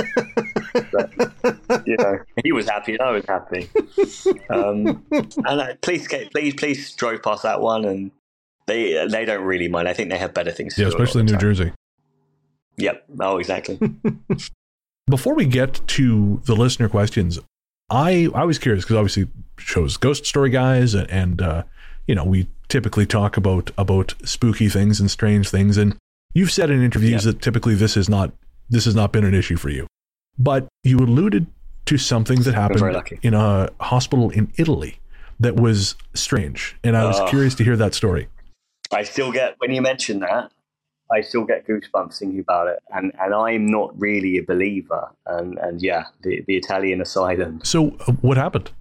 But, you know, he was happy and I was happy. Um, and uh, police, please, please drove past that one and They they don't really mind. I think they have better things to yeah, do. Yeah, especially in New Jersey. Yep. Oh, exactly. Before we get to the listener questions, I, I was curious because obviously shows Ghost Story Guys and, and uh, you know, we typically talk about, about spooky things and strange things. And you've said in interviews yep. that typically this is not this has not been an issue for you. But you alluded to something that happened in a hospital in Italy that was strange. And I was uh, curious to hear that story. I still get, when you mention that, I still get goosebumps thinking about it. And, and I'm not really a believer. And, and yeah, the, the Italian asylum. So uh, what happened?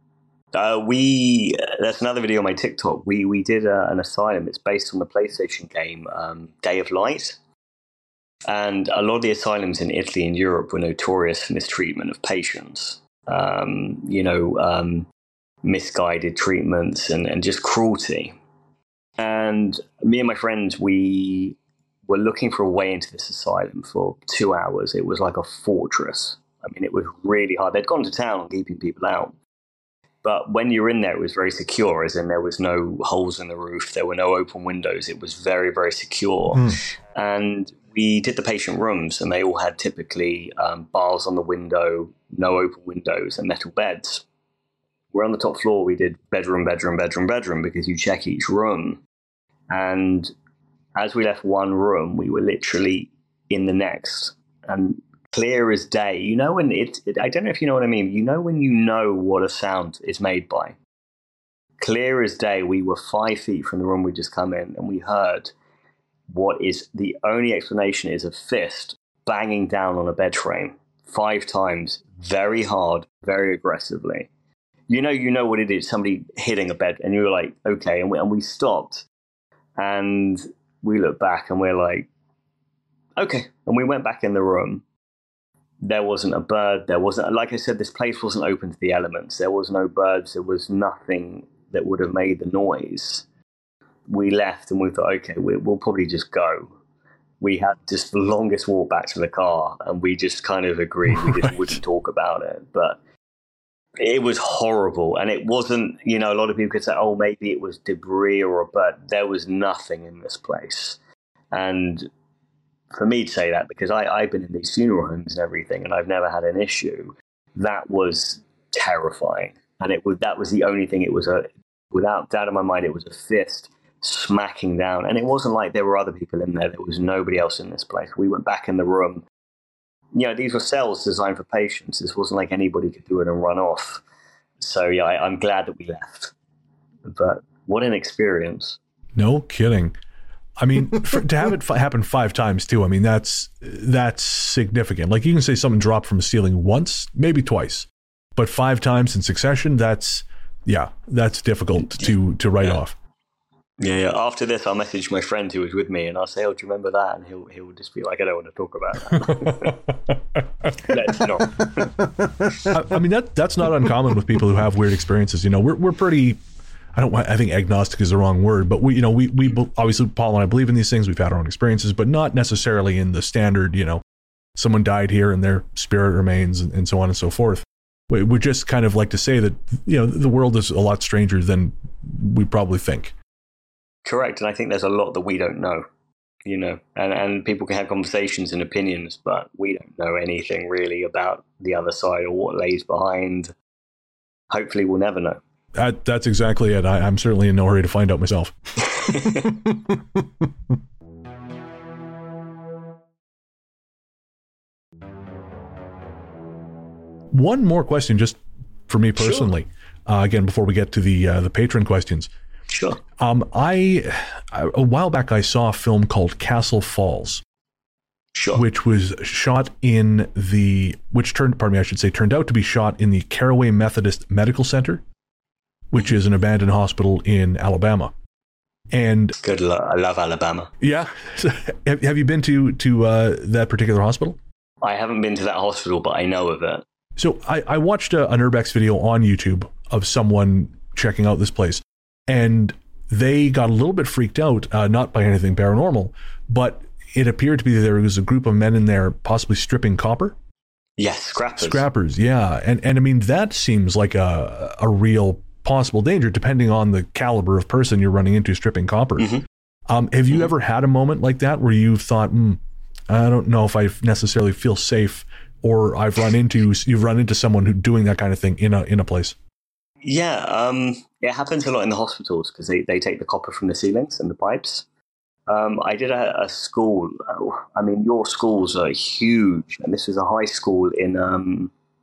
Uh, we, uh, that's another video on my TikTok. We, we did uh, an asylum. It's based on the PlayStation game, um, Day of Light. And a lot of the asylums in Italy and Europe were notorious for mistreatment of patients. Um, you know, um, misguided treatments and, and just cruelty. And me and my friends, we were looking for a way into this asylum for two hours. It was like a fortress. I mean, it was really hard. They'd gone to town on keeping people out. But when you're in there, it was very secure, as in there was no holes in the roof. There were no open windows. It was very, very secure. Mm. And we did the patient rooms, and they all had typically um, bars on the window, no open windows, and metal beds. We're on the top floor. We did bedroom, bedroom, bedroom, bedroom, because you check each room. And as we left one room, we were literally in the next. And clear as day. You know when it, it, I don't know if you know what I mean. You know when you know what a sound is made by. Clear as day, we were five feet from the room we just come in, and we heard what is the only explanation is a fist banging down on a bed frame five times, very hard, very aggressively. You know, you know what it is, somebody hitting a bed, and you were like, okay, and we, and we stopped, and we looked back, and we're like, okay, and we went back in the room. There wasn't a bird. There wasn't, like I said, this place wasn't open to the elements. There was no birds. There was nothing that would have made the noise. We left and we thought, okay, we, we'll probably just go. We had just the longest walk back to the car, and we just kind of agreed we just right. wouldn't talk about it. But it was horrible. And it wasn't, you know, a lot of people could say, oh, maybe it was debris or a bird. There was nothing in this place. And for me to say that, because I, I've been in these funeral homes and everything, and I've never had an issue, that was terrifying. And it was, that was the only thing. It was a, without doubt in my mind, it was a fist smacking down. And it wasn't like there were other people in there. There was nobody else in this place. We went back in the room. You know, these were cells designed for patients. This wasn't like anybody could do it and run off. So, yeah, I, I'm glad that we left. But what an experience. No kidding. I mean, for, to have it f- happen five times, too, I mean, that's that's significant. Like, you can say something dropped from a ceiling once, maybe twice. But five times in succession, that's, yeah, that's difficult to, to write yeah. off. Yeah, yeah. After this, I'll message my friend who was with me, and I'll say, "Oh, do you remember that?" And he'll he'll just be like, "I don't want to talk about that." Let's not. I, I mean, that that's not uncommon with people who have weird experiences. You know, we're we're pretty. I don't. I think agnostic is the wrong word, but we, you know, we we obviously Paul and I believe in these things. We've had our own experiences, but not necessarily in the standard. You know, someone died here and their spirit remains, and, and so on and so forth. We we just kind of like to say that, you know, the world is a lot stranger than we probably think. Correct. And I think there's a lot that we don't know, you know, and, and people can have conversations and opinions, but we don't know anything really about the other side or what lays behind. Hopefully we'll never know. That, that's exactly it. I, I'm certainly in no hurry to find out myself. One more question, just for me personally, sure. uh, again, before we get to the uh, the patron questions. Sure. Um, I, a while back, I saw a film called Castle Falls. Sure. Which was shot in the, which turned, pardon me, I should say, turned out to be shot in the Caraway Methodist Medical Center, which mm-hmm. is an abandoned hospital in Alabama. And good, I love Alabama. Yeah. have, have you been to to uh, that particular hospital? I haven't been to that hospital, but I know of it. So I, I watched a, an Urbex video on YouTube of someone checking out this place. And they got a little bit freaked out, uh, not by anything paranormal, but it appeared to be that there was a group of men in there possibly stripping copper. Yes, scrappers. Scrappers, yeah. And and I mean, that seems like a, a real possible danger, depending on the caliber of person you're running into stripping copper. Mm-hmm. Um, have you mm-hmm. ever had a moment like that where you've thought, hmm, I don't know if I necessarily feel safe, or I've run into, you've run into someone who doing that kind of thing in a in a place? Yeah, um, it happens a lot in the hospitals because they, they take the copper from the ceilings and the pipes. Um, I did a, a school. I mean, your schools are huge, and this was a high school in um,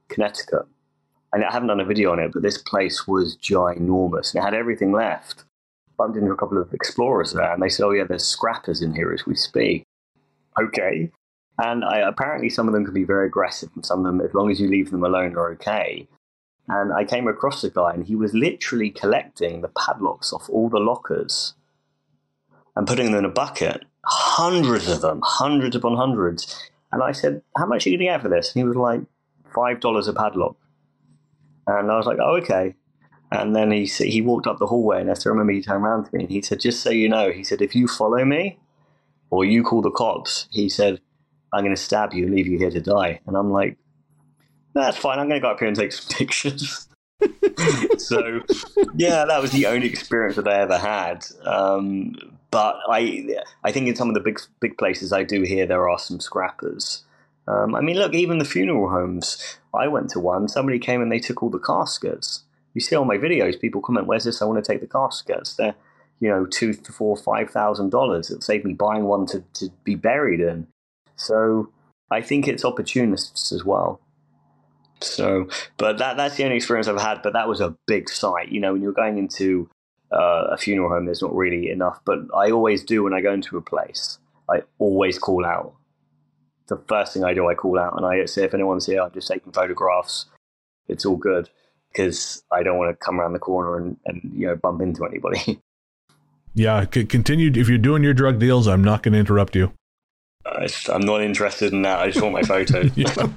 Connecticut. And I haven't done a video on it, but this place was ginormous. And it had everything left. Bumped into a couple of explorers there, and they said, oh, yeah, there's scrappers in here as we speak. Okay. And I, apparently some of them can be very aggressive, and some of them, as long as you leave them alone, are okay. And I came across a guy, and he was literally collecting the padlocks off all the lockers and putting them in a bucket. Hundreds of them, hundreds upon hundreds. And I said, how much are you going to get for this? And he was like, five dollars a padlock. And I was like, oh, okay. And then he he walked up the hallway, and I still remember he turned around to me, and he said, just so you know, he said, if you follow me or you call the cops, he said, I'm going to stab you and leave you here to die. And I'm like, no, that's fine. I'm going to go up here and take some pictures. So, yeah, that was the only experience that I ever had. Um, but I I think in some of the big big places I do hear there are some scrappers. Um, I mean, look, even the funeral homes. I went to one. Somebody came and they took all the caskets. You see on my videos, people comment, where's this? I want to take the caskets. They're, you know, two, four, five thousand dollars. It'll save me buying one to, to be buried in. So I think it's opportunists as well. So, but that that's the only experience I've had. But that was a big site. You know, when you're going into uh, a funeral home, there's not really enough. But I always do when I go into a place. I always call out. The first thing I do, I call out, and I say if anyone's here, I'm just taking photographs. It's all good because I don't want to come around the corner and, and you know bump into anybody. Yeah, c- continue. If you're doing your drug deals, I'm not going to interrupt you. Uh, I'm not interested in that. I just want my photos.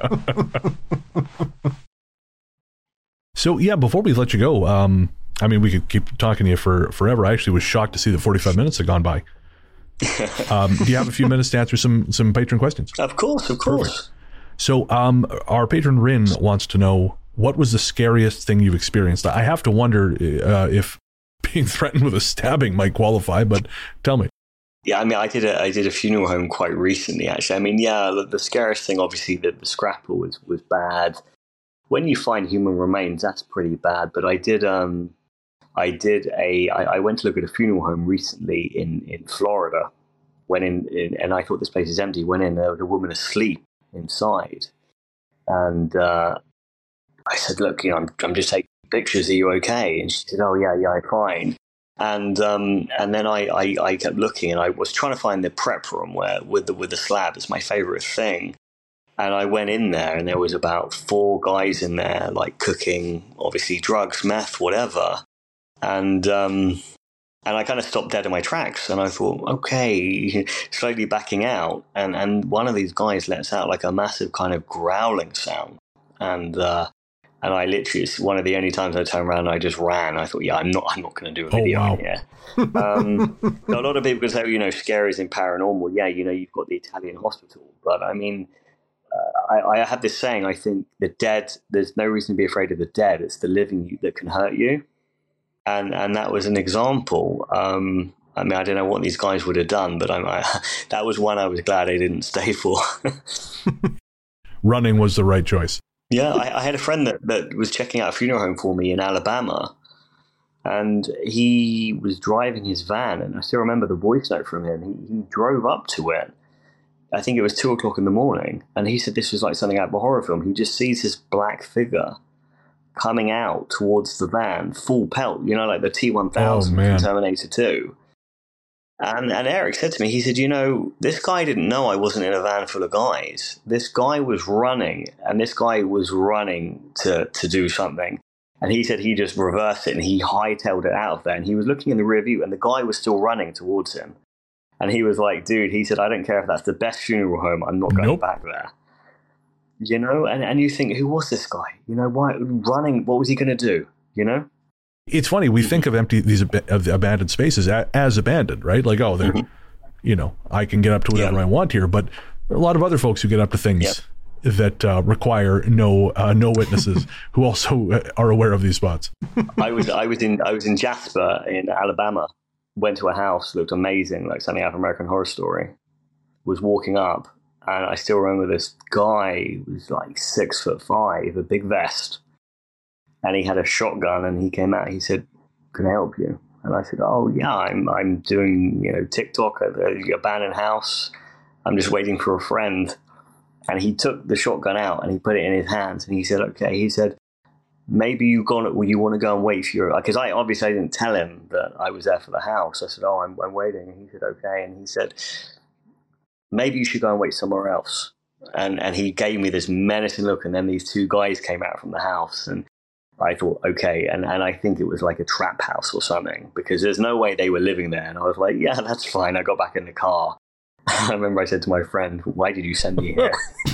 So, yeah, before we let you go, um, I mean, we could keep talking to you for forever. I actually was shocked to see that forty-five minutes had gone by. um, do you have a few minutes to answer some some patron questions? Of course, of course. Perfect. So, um, our patron Rin wants to know, what was the scariest thing you've experienced? I have to wonder uh, if being threatened with a stabbing might qualify, but tell me. Yeah, I mean, I did a I did a funeral home quite recently, actually. I mean, yeah, the, the scariest thing, obviously, the, the scrapper was was bad. When you find human remains, that's pretty bad. But I did um, I did a I, I went to look at a funeral home recently in, in Florida. Went in, in, and I thought this place is empty. Went in, there was a woman asleep inside, and uh, I said, "Look, you know, I'm I'm just taking pictures. Are you okay?" And she said, "Oh yeah, yeah, I'm fine." And um, and then I, I, I kept looking, and I was trying to find the prep room where with the with the slab. It's my favorite thing. And I went in there, and there was about four guys in there, like cooking, obviously drugs, meth, whatever. And um, and I kind of stopped dead in my tracks, and I thought, okay, slowly backing out, and and one of these guys lets out like a massive kind of growling sound, and. Uh, And I literally, it's one of the only times I turned around and I just ran. I thought, yeah, I'm not I'm not going to do a video oh, wow. here. Um, a lot of people can say, you know, scary is in paranormal. Yeah, you know, you've got the Italian hospital. But I mean, uh, I, I have this saying, I think the dead, there's no reason to be afraid of the dead. It's the living that can hurt you. And and that was an example. Um, I mean, I don't know what these guys would have done, but I'm, I, that was one I was glad I didn't stay for. Running was the right choice. Yeah, I, I had a friend that, that was checking out a funeral home for me in Alabama, and he was driving his van, and I still remember the voice note from him. He, he drove up to it. I think it was two o'clock in the morning, and he said this was like something out of a horror film. He just sees this black figure coming out towards the van, full pelt, you know, like the T one thousand oh, from Terminator two. And and Eric said to me, he said, you know, this guy didn't know I wasn't in a van full of guys. This guy was running, and this guy was running to, to do something. And he said he just reversed it, and he hightailed it out of there. And he was looking in the rear view, and the guy was still running towards him. And he was like, dude, he said, I don't care if that's the best funeral home. I'm not going nope. back there. You know, and, and you think, who was this guy? You know, why running? What was he going to do? You know? It's funny, we think of empty these ab- of the abandoned spaces as, as abandoned, right? Like, oh, they're, mm-hmm. you know, I can get up to whatever yeah. I want here. But there are a lot of other folks who get up to things yep. that uh, require no uh, no witnesses who also are aware of these spots. I was I was in I was in Jasper in Alabama. Went to a house, looked amazing, like something out of American Horror Story. Was walking up, and I still remember this guy who was like six foot five, a big vest. And he had a shotgun, and he came out. He said, "Can I help you?" And I said, "Oh yeah, I'm I'm doing you know TikTok at the abandoned house. I'm just waiting for a friend." And he took the shotgun out and he put it in his hands and he said, okay, he said, maybe you gone, well, you want to go and wait for your, because I obviously I didn't tell him that I was there for the house. I said, oh, I'm, I'm waiting. And he said, okay. And he said, maybe you should go and wait somewhere else. And and he gave me this menacing look, and then these two guys came out from the house, and I thought, okay, and, and I think it was like a trap house or something, because there's no way they were living there. And I was like, yeah, that's fine. I got back in the car. I remember I said to my friend, why did you send me here?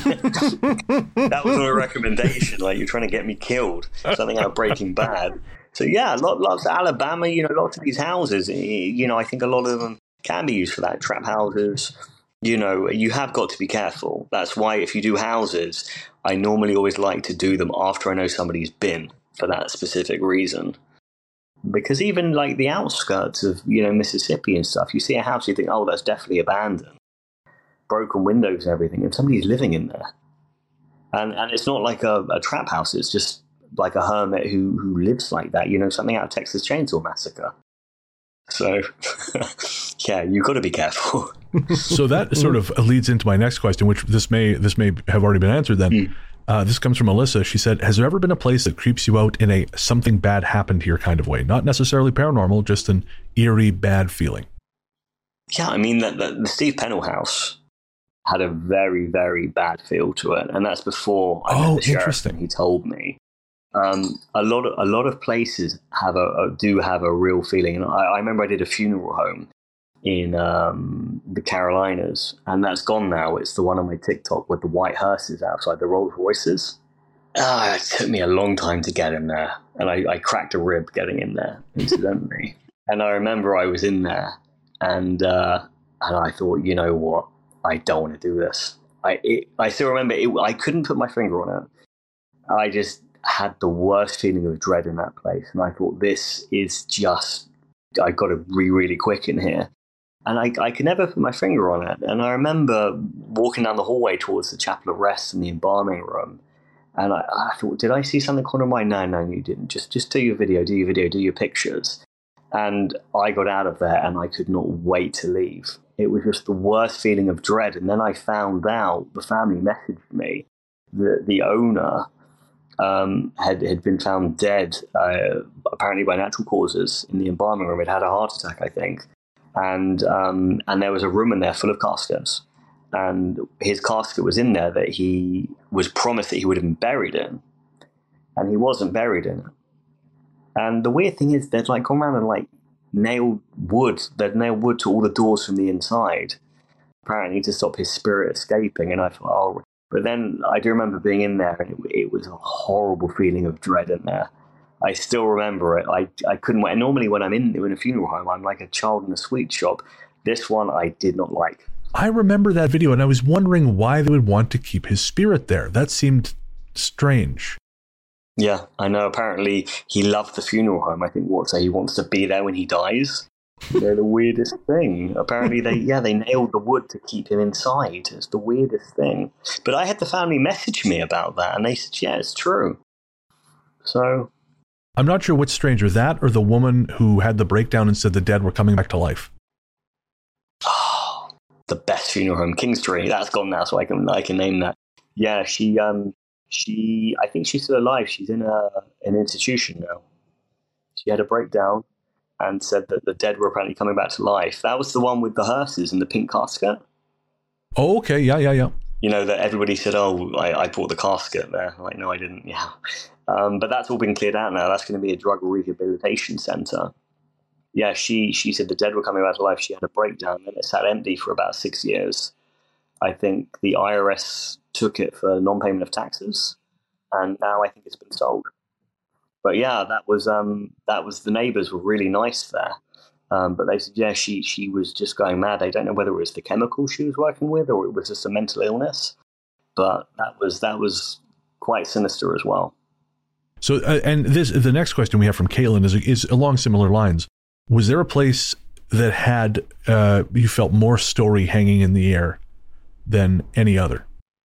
That was a recommendation, like you're trying to get me killed, something out of Breaking Bad. So yeah, lot, lots of Alabama, you know, lots of these houses, you know, I think a lot of them can be used for that, trap houses. You know, you have got to be careful. That's why if you do houses, I normally always like to do them after I know somebody's been, for that specific reason. Because even like the outskirts of, you know, Mississippi and stuff, you see a house, you think, oh, that's definitely abandoned. Broken windows and everything, and somebody's living in there. And and it's not like a, a trap house, it's just like a hermit who, who lives like that, you know, something out of Texas Chainsaw Massacre. So, yeah, you've got to be careful. So that sort of leads into my next question, which this may this may have already been answered then. Mm. Uh, this comes from Alyssa. She said, has there ever been a place that creeps you out in a something bad happened here kind of way? Not necessarily paranormal, just an eerie, bad feeling. Yeah, I mean, the, the, the Steve Pennell house had a very, very bad feel to it. And that's before I oh, met the sheriff. Interesting. He told me. Um, a lot of a lot of places have a, a do have a real feeling, and I, I remember I did a funeral home in um, the Carolinas, and that's gone now. It's the one on my TikTok with the white hearses outside the Rolls Royces. Ah, it took me a long time to get in there, and I, I cracked a rib getting in there, incidentally. And I remember I was in there, and uh, and I thought, you know what, I don't want to do this. I it, I still remember it, I couldn't put my finger on it. I just had the worst feeling of dread in that place, and I thought, this is just, I got to be really quick in here. And I, I could never put my finger on it. And I remember walking down the hallway towards the chapel of rest and the embalming room, and I, I thought, did I see something corner of my? No, no, you didn't. Just just do your video, do your video, do your pictures. And I got out of there, and I could not wait to leave. It was just the worst feeling of dread. And then I found out, the family messaged me, that the owner Um, had had been found dead, uh, apparently by natural causes, in the embalming room. He'd had a heart attack, I think, and um, and there was a room in there full of caskets, and his casket was in there that he was promised that he would have been buried in, and he wasn't buried in it. And the weird thing is, they'd like gone around and like nailed wood. They'd nailed wood to all the doors from the inside, apparently to stop his spirit escaping. And I thought, oh. But then I do remember being in there, and it, it was a horrible feeling of dread in there. I still remember it. I I couldn't wait. And normally when I'm in, in a funeral home, I'm like a child in a sweet shop. This one I did not like. I remember that video, and I was wondering why they would want to keep his spirit there. That seemed strange. Yeah, I know. Apparently he loved the funeral home. I think what, so he wants to be there when he dies. They're the weirdest thing. Apparently, they yeah they nailed the wood to keep him inside. It's the weirdest thing. But I had the family message me about that, and they said, yeah, it's true. So I'm not sure what's stranger, that or the woman who had the breakdown and said the dead were coming back to life. Oh, the best funeral home, Kingstree. That's gone now, so I can I can name that. Yeah, she um she I think she's still alive. She's in a an institution now. She had a breakdown and said that the dead were apparently coming back to life. That was the one with the hearses and the pink casket. Oh, okay. Yeah, yeah, yeah. You know, that everybody said, oh, I, I bought the casket there. I'm like, no, I didn't. Yeah. Um, but that's all been cleared out now. That's going to be a drug rehabilitation center. Yeah, she, she said the dead were coming back to life. She had a breakdown, and it sat empty for about six years. I think the I R S took it for non-payment of taxes, and now I think it's been sold. But yeah, that was um, that was the neighbors were really nice there. Um, but they said, yeah, she she was just going mad. They don't know whether it was the chemical she was working with or it was just a mental illness. But that was that was quite sinister as well. So, uh, and this the next question we have from Caitlin is is along similar lines. Was there a place that had uh, you felt more story hanging in the air than any other?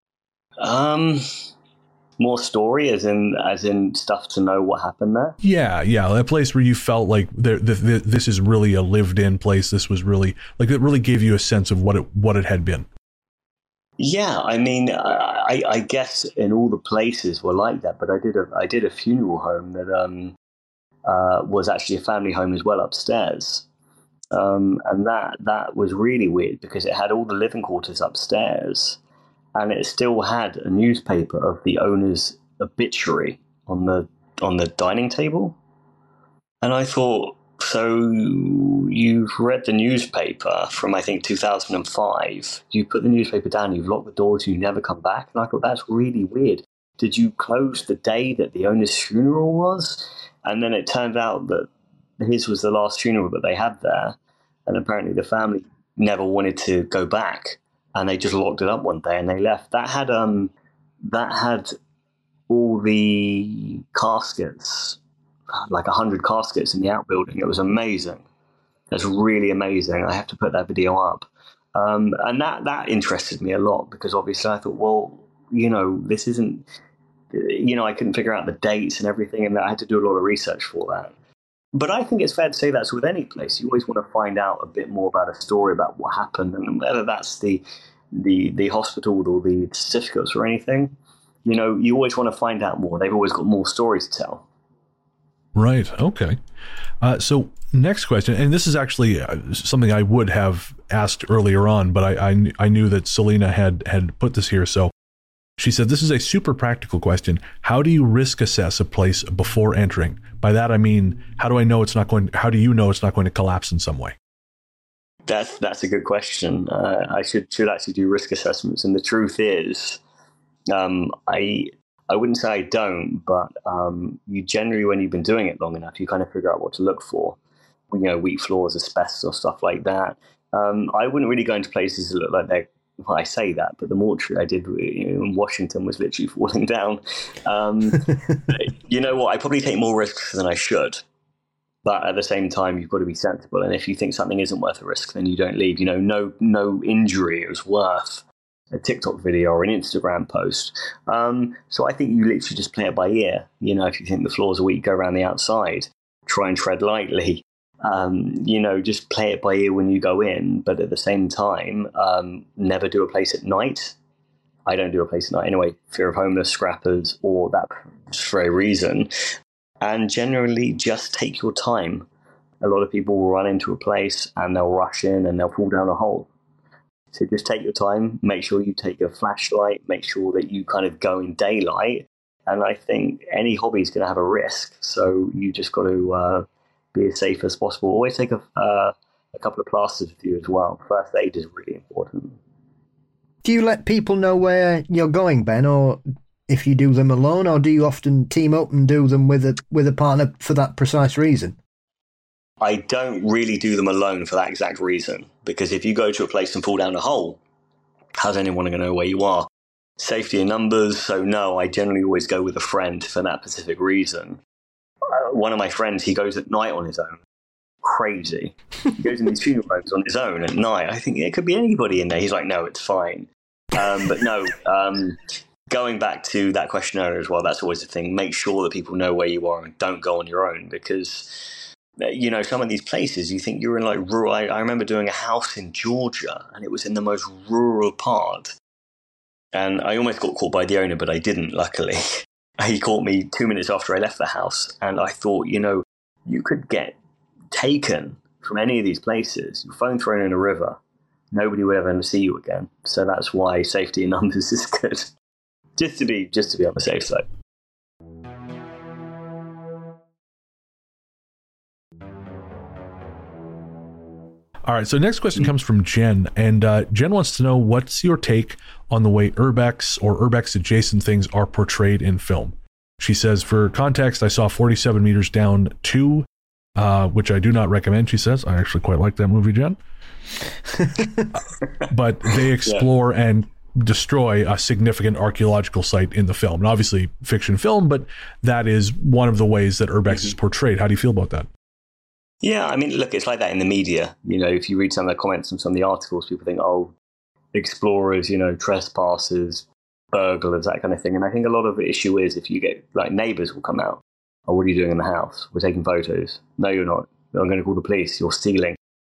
Um. More story, as in as in stuff to know what happened there. Yeah, yeah, a place where you felt like there, the, the, this is really a lived-in place. This was really like it really gave you a sense of what it what it had been. Yeah, I mean, I, I guess in all the places were like that, but I did a I did a funeral home that um, uh, was actually a family home as well upstairs, um, and that that was really weird because it had all the living quarters upstairs, and it still had a newspaper of the owner's obituary on the on the dining table, and I thought, so you've read the newspaper from, I think, two thousand five. You put the newspaper down, you've locked the doors, you never come back. And I thought, that's really weird. Did you close the day that the owner's funeral was? And then it turned out that his was the last funeral that they had there. And apparently the family never wanted to go back. And they just locked it up one day and they left. That had um, that had all the caskets, like a hundred caskets in the outbuilding. It was amazing. That's really amazing. I have to put that video up. Um, and that, that interested me a lot because obviously I thought, well, you know, this isn't, you know, I couldn't figure out the dates and everything, and I had to do a lot of research for that. But I think it's fair to say that's with any place. You always want to find out a bit more about a story, about what happened, and whether that's the the the hospital or the certificates or anything. You know, you always want to find out more. They've always got more stories to tell. Right. Okay. Uh, so next question, and this is actually uh, something I would have asked earlier on, but I, I, I knew that Selena had, had put this here. So she said, this is a super practical question. How do you risk assess a place before entering? By that, I mean, how do I know it's not going, how do you know it's not going to collapse in some way? That's, that's a good question. Uh, I should, should actually do risk assessments. And the truth is, um, I, I wouldn't say I don't, but um, you generally, when you've been doing it long enough, you kind of figure out what to look for. You know, weak floors, asbestos, stuff like that. Um, I wouldn't really go into places that look like they're, well, I say that, but the mortuary I did you know, in Washington was literally falling down. Um, you know what? I probably take more risks than I should. But at the same time, you've got to be sensible. And if you think something isn't worth a risk, then you don't leave. You know, no, no injury is worth a TikTok video or an Instagram post. Um, so I think you literally just play it by ear. You know, if you think the floors are weak, go around the outside, try and tread lightly. Um, you know, just play it by ear when you go in. But at the same time, um, never do a place at night. I don't do a place at night anyway, fear of homeless, scrappers, or that very reason. And generally just take your time. A lot of people will run into a place and they'll rush in and they'll fall down a hole. So just take your time, make sure you take a flashlight, make sure that you kind of go in daylight. And I think any hobby is going to have a risk. So you just got to uh, be as safe as possible. Always take a, uh, a couple of plasters with you as well. First aid is really important. Do you let people know where you're going, Ben, or if you do them alone, or do you often team up and do them with a, with a partner for that precise reason? I don't really do them alone for that exact reason, because if you go to a place and fall down a hole, how's anyone going to know where you are? Safety in numbers, so no, I generally always go with a friend for that specific reason. Uh, one of my friends, he goes at night on his own. Crazy. He goes in these funeral homes on his own at night. I think it could be anybody in there. He's like, no, it's fine. Um, but no, um, going back to that question earlier as well, that's always the thing. Make sure that people know where you are and don't go on your own, because you know, some of these places, you think you're in like rural. I, I remember doing a house in Georgia, and it was in the most rural part. And I almost got caught by the owner, but I didn't, luckily. He caught me two minutes after I left the house. And I thought, you know, you could get taken from any of these places, your phone thrown in a river. Nobody would ever see you again. So that's why safety in numbers is good. Just to be, just to be on the safe side. All right, so next question comes from Jen, and uh, Jen wants to know, what's your take on the way urbex or urbex-adjacent things are portrayed in film? She says, for context, I saw forty-seven meters down two, uh, which I do not recommend, she says. I actually quite like that movie, Jen. But they explore yeah. and destroy a significant archaeological site in the film. And obviously, fiction film, but that is one of the ways that urbex mm-hmm. is portrayed. How do you feel about that? Yeah, I mean, look, it's like that in the media. You know, if you read some of the comments from some of the articles, people think, oh, explorers, you know, trespassers, burglars, that kind of thing. And I think a lot of the issue is if you get, like, neighbours will come out. Oh, what are you doing in the house? We're taking photos. No, you're not. I'm going to call the police. You're stealing.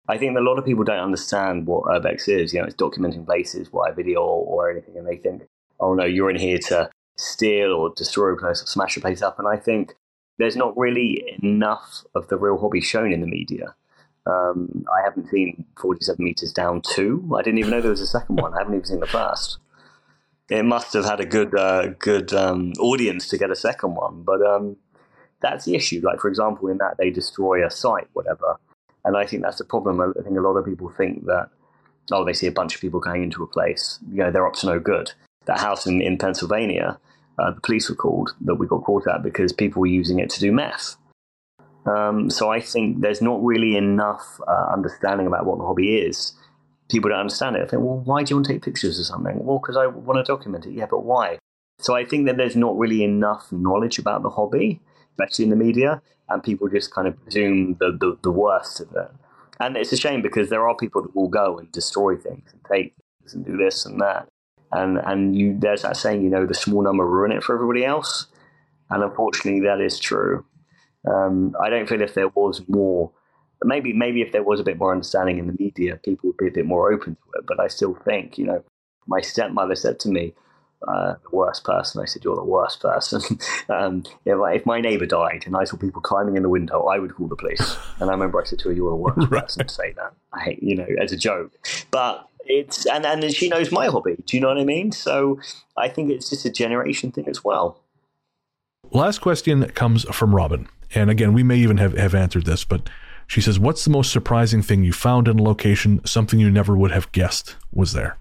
I think a lot of people don't understand what Urbex is. You know, it's documenting places via video or, or anything, and they think, oh no, you're in here to steal or destroy a place or smash a place up. And I think there's not really enough of the real hobby shown in the media. Um, I haven't seen forty-seven meters down two. I didn't even know there was a second one. I haven't even seen the first. It must have had a good, uh, good um, audience to get a second one. But um, that's the issue. Like, for example, in that they destroy a site, whatever. And I think that's the problem. I think a lot of people think that, oh, they see a bunch of people going into a place, you know, they're up to no good. That house in, in Pennsylvania, uh, the police were called, that we got caught at because people were using it to do meth. Um, so I think there's not really enough uh, understanding about what the hobby is. People don't understand it. I think, well, why do you want to take pictures of something? Well, because I want to document it. Yeah, but why? So I think that there's not really enough knowledge about the hobby, especially in the media, and people just kind of presume the, the, the worst of it. And it's a shame because there are people that will go and destroy things and take things and do this and that. And and you there's that saying, you know, the small number ruin it for everybody else. And unfortunately, that is true. Um, I don't feel if there was more, maybe maybe if there was a bit more understanding in the media, people would be a bit more open to it. But I still think, you know, my stepmother said to me, Uh, the worst person. I said, you're the worst person. um, if, I, if my neighbour died and I saw people climbing in the window, I would call the police. And I remember I said to her, you're the worst right. person to say that. I hate, you know, as a joke. But it's, and, and she knows my hobby. Do you know what I mean? So I think it's just a generation thing as well. Last question comes from Robin. And again, we may even have, have answered this, but she says, what's the most surprising thing you found in a location, something you never would have guessed was there?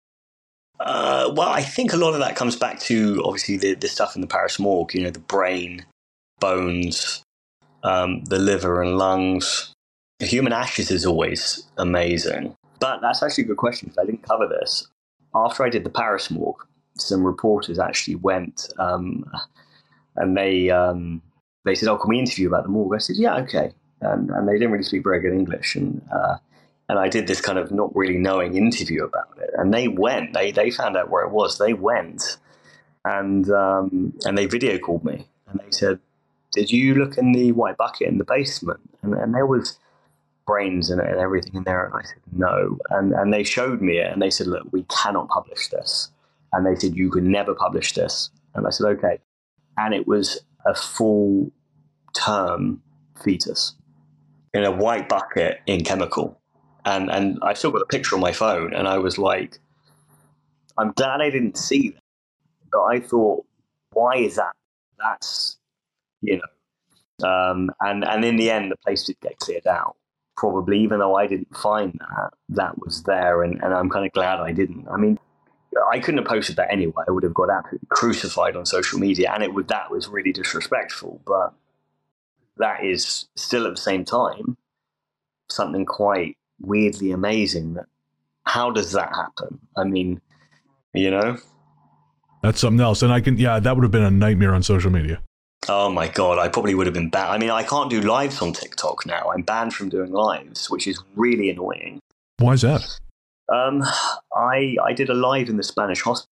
Uh, well, I think a lot of that comes back to, obviously, the, the stuff in the Paris morgue, you know, the brain, bones, um, the liver and lungs. The human ashes is always amazing. But that's actually a good question, because I didn't cover this. After I did the Paris morgue, some reporters actually went um, and they um, they said, oh, can we interview about the morgue? I said, yeah, okay. And, and they didn't really speak very good English. And uh, And I did this kind of not really knowing interview about it. And they went, they they found out where it was. They went and um, and they video called me. And they said, did you look in the white bucket in the basement? And, and there was brains and, and everything in there. And I said, no. And, and they showed me it. And they said, look, we cannot publish this. And they said, you can never publish this. And I said, okay. And it was a full term fetus in a white bucket in chemical. And and I've still got a picture on my phone, and I was like, I'm glad I didn't see that. But I thought, why is that? That's, you know. Um, and, and in the end, the place did get cleared out. Probably, even though I didn't find that, that was there. And, and I'm kind of glad I didn't. I mean, I couldn't have posted that anyway. I would have got absolutely crucified on social media. And it would, that was really disrespectful. But that is still at the same time something quite weirdly amazing. That how does that happen? I mean, you know, that's something else. And I can, yeah, that would have been a nightmare on social media. Oh my God, I probably would have been banned. I mean, I can't do lives on TikTok now. I'm banned from doing lives, which is really annoying. Why is that? Um, I I did a live in the Spanish hospital.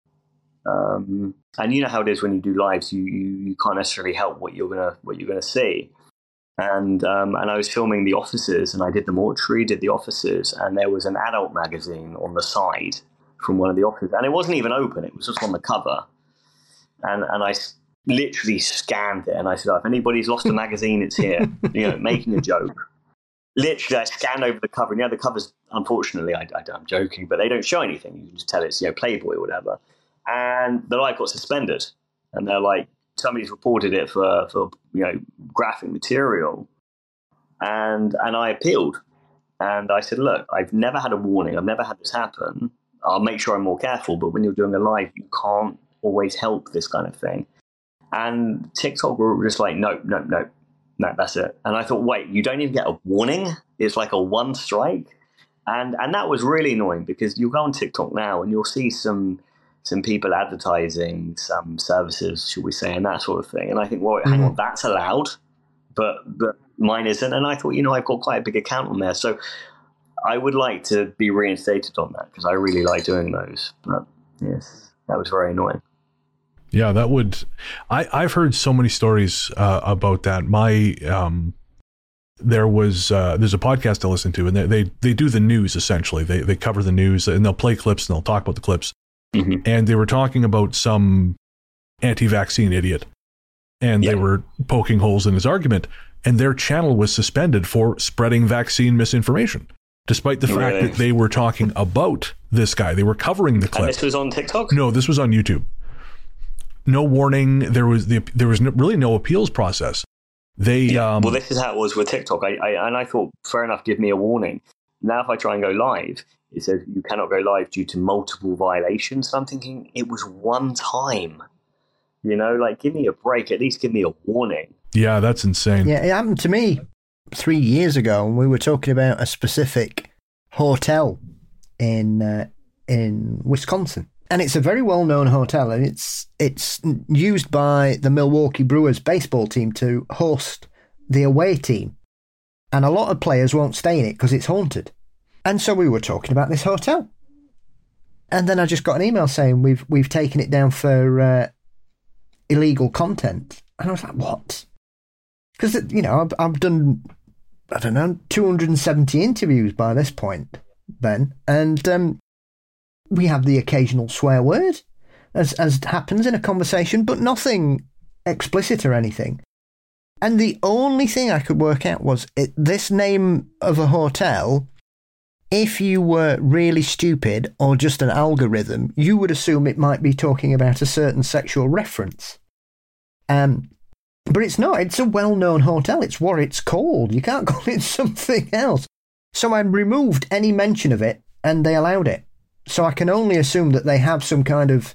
Um, and you know how it is when you do lives, you, you, you can't necessarily help what you're gonna what you're gonna see. And um, and I was filming the offices, and I did the mortuary, did the offices, and there was an adult magazine on the side from one of the offices, and it wasn't even open; it was just on the cover. And and I literally scanned it, and I said, oh, "If anybody's lost a magazine, it's here." You know, making a joke. Literally, I scanned over the cover, and yeah, the covers. Unfortunately, I, I, I'm joking, but they don't show anything. You can just tell it's, you know, Playboy or whatever. And the live got suspended, and they're like, somebody's reported it for, for you know, graphic material. And and I appealed. And I said, look, I've never had a warning. I've never had this happen. I'll make sure I'm more careful. But when you're doing a live, you can't always help this kind of thing. And TikTok were just like, no, no, no, no, that's it. And I thought, wait, you don't even get a warning? It's like a one strike? And and that was really annoying, because you'll go on TikTok now and you'll see some some people advertising some services, should we say, and that sort of thing. And I think, well, hang on, that's allowed, but but mine isn't. And I thought, you know, I've got quite a big account on there, so I would like to be reinstated on that, because I really like doing those. But yes, that was very annoying. Yeah, that would. I I've heard so many stories uh, about that. My um, there was uh, there's a podcast to listen to, and they, they they do the news essentially. They they cover the news and they'll play clips and they'll talk about the clips. Mm-hmm. And they were talking about some anti-vaccine idiot, and yeah. they were poking holes in his argument. And their channel was suspended for spreading vaccine misinformation, despite the fact really? that they were talking about this guy. They were covering the clip. And this was on TikTok? No, this was on YouTube. No warning. There was the there was no, really no appeals process. They yeah. um, well, this is how it was with TikTok. I, I and I thought, fair enough, give me a warning. Now, if I try and go live, it says you cannot go live due to multiple violations. So I'm thinking it was one time. You know, like give me a break. At least give me a warning. Yeah, that's insane. Yeah, it happened to me three years ago, and we were talking about a specific hotel in uh, in Wisconsin. And it's a very well-known hotel, and it's it's used by the Milwaukee Brewers baseball team to host the away team. And a lot of players won't stay in it because it's haunted. And so we were talking about this hotel. And then I just got an email saying we've we've taken it down for uh, illegal content. And I was like, what? Because, you know, I've, I've done, I don't know, two hundred seventy interviews by this point, Ben. And um, we have the occasional swear word, as as happens in a conversation, but nothing explicit or anything. And the only thing I could work out was it, this name of a hotel, if you were really stupid or just an algorithm, you would assume it might be talking about a certain sexual reference. Um, but it's not. It's a well-known hotel. It's what it's called. You can't call it something else. So I removed any mention of it, and they allowed it. So I can only assume that they have some kind of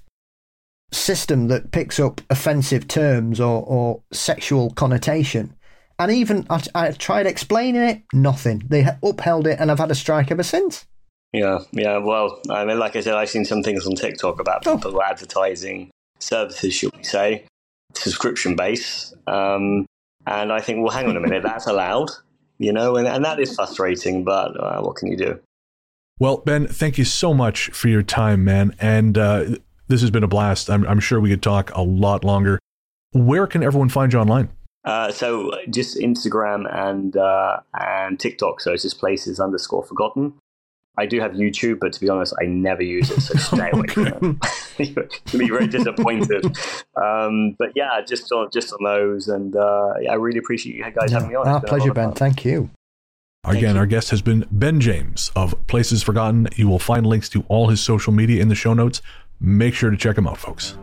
system that picks up offensive terms or, or sexual connotation. And even I, I tried explaining it, nothing. They upheld it, and I've had a strike ever since. Yeah, yeah. Well, I mean, like I said, I've seen some things on TikTok about Oh. people advertising services, should we say, subscription base. Um, and I think, well, hang on a minute, that's allowed, you know, and, and that is frustrating, but uh, what can you do? Well, Ben, thank you so much for your time, man. And uh, this has been a blast. I'm, I'm sure we could talk a lot longer. Where can everyone find you online? Uh, so just Instagram and uh, and TikTok. So it's just places underscore forgotten. I do have YouTube, but to be honest, I never use it. So stay away from it. You'll be very disappointed. Um, but yeah, just on just on those, and uh, yeah, I really appreciate you guys having me on. Our pleasure, Ben. Thank you. Again, our guest has been Ben James of Places Forgotten. You will find links to all his social media in the show notes. Make sure to check him out, folks.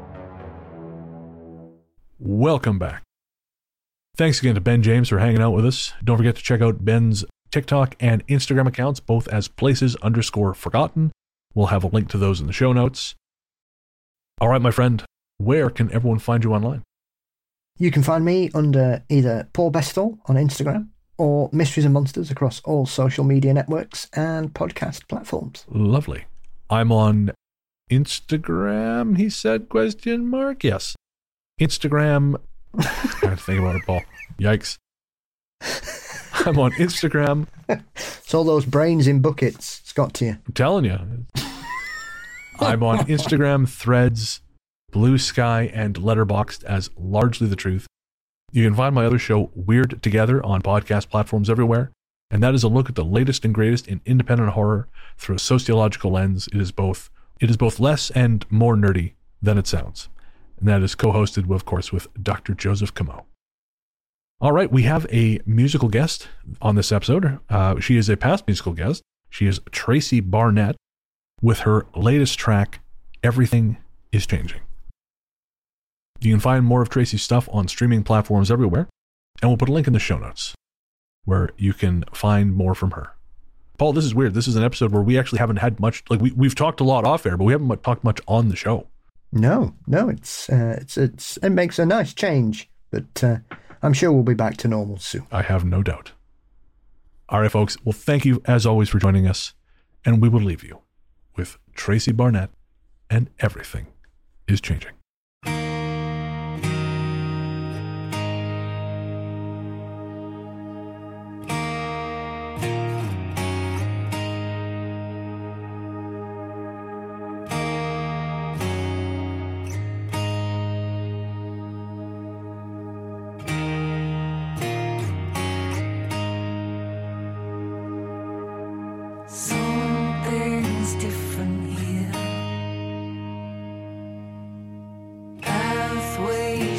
Welcome back. Thanks again to Ben James for hanging out with us. Don't forget to check out Ben's TikTok and Instagram accounts, both as Places underscore Forgotten. We'll have a link to those in the show notes. All right, my friend, where can everyone find you online? You can find me under either Paul Bestall on Instagram or Mysteries and Monsters across all social media networks and podcast platforms. Lovely. I'm on Instagram, he said, question mark? Yes. Instagram. I have to think about it, Paul. Yikes. I'm on Instagram. It's all those brains in buckets. It's got to you. I'm telling you. I'm on Instagram, Threads, Blue Sky, and Letterboxd as Largely the Truth. You can find my other show, Weird Together, on podcast platforms everywhere. And that is a look at the latest and greatest in independent horror through a sociological lens. It is both it is both less and more nerdy than it sounds. And that is co-hosted, of course, with Doctor Joseph Camo. All right, we have a musical guest on this episode. Uh, she is a past musical guest. She is Tracy Barnett with her latest track, Everything is Changing. You can find more of Tracy's stuff on streaming platforms everywhere, and we'll put a link in the show notes where you can find more from her. Paul, this is weird. This is an episode where we actually haven't had much, like we, we've talked a lot off air, but we haven't talked much on the show. No, no, it's uh, it's it's it makes a nice change, but uh, I'm sure we'll be back to normal soon. I have no doubt. All right, folks. Well, thank you as always for joining us, and we will leave you with Tracy Barnett and Everything is Changing.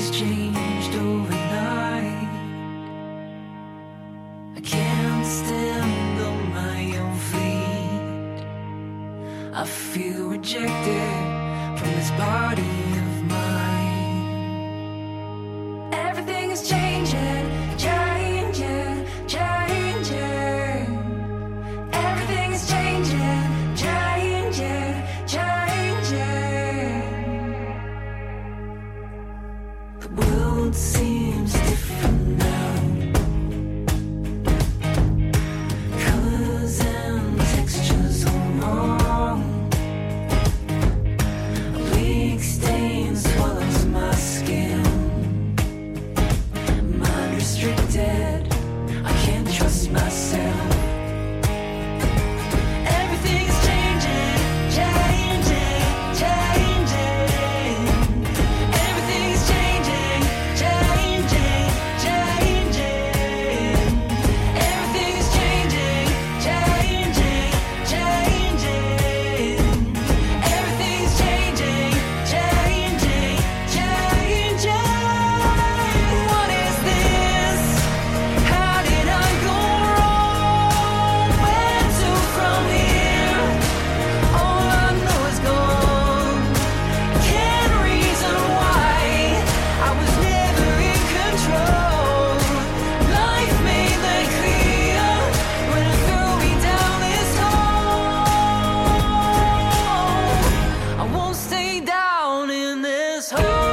Everything's changed overnight. I can't stand on my own feet. I feel rejected from this body of mine. Everything is changing, changing, changing. Everything is changing, changing, changing. The world seems different now. Colors and textures are wrong. A big stain swallows my skin. Mind restricted, I can't trust myself. Everything is changing, changing, changing. Everything is changing, changing, changing. Everything is changing, changing, changing. Everything's changing, changing, changing. What is this? How did I go wrong? Where to from here? All I know is gone. Can't reason why. I was never in control. Life made that clear when it threw me down this hole. I won't stay down in this hole.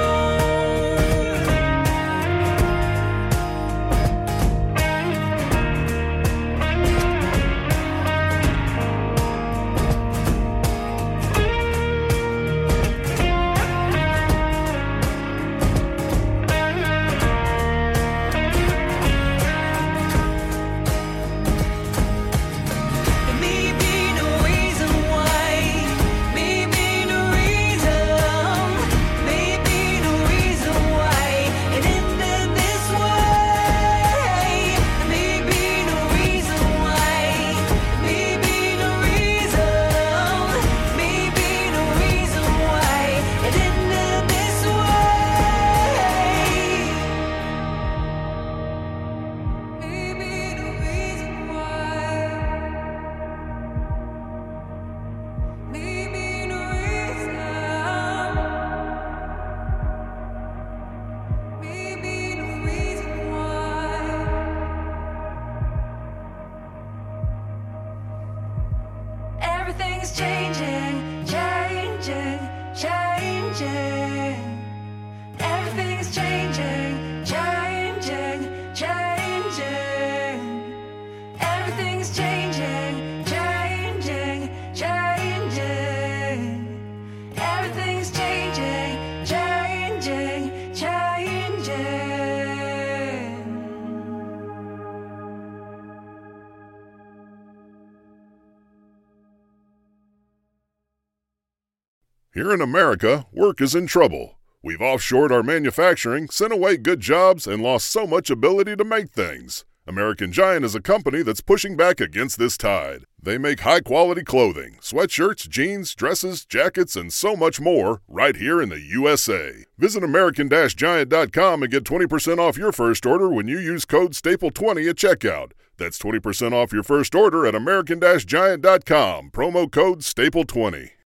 Maybe no reason why. Maybe no reason. Maybe no reason why it ended this way. Maybe no reason why. Maybe no reason. Maybe no reason why it ended this way. Maybe no reason why. Maybe no reason. Maybe no reason why. Everything's changing, changing, changing. Everything's changing, changing, changing. Everything's changing, changing, changing. Everything's changing, changing, changing. Here in America, work is in trouble. We've offshored our manufacturing, sent away good jobs, and lost so much ability to make things. American Giant is a company that's pushing back against this tide. They make high-quality clothing, sweatshirts, jeans, dresses, jackets, and so much more right here in the U S A. Visit American Giant dot com and get twenty percent off your first order when you use code staple twenty at checkout. That's twenty percent off your first order at American Giant dot com, promo code staple twenty.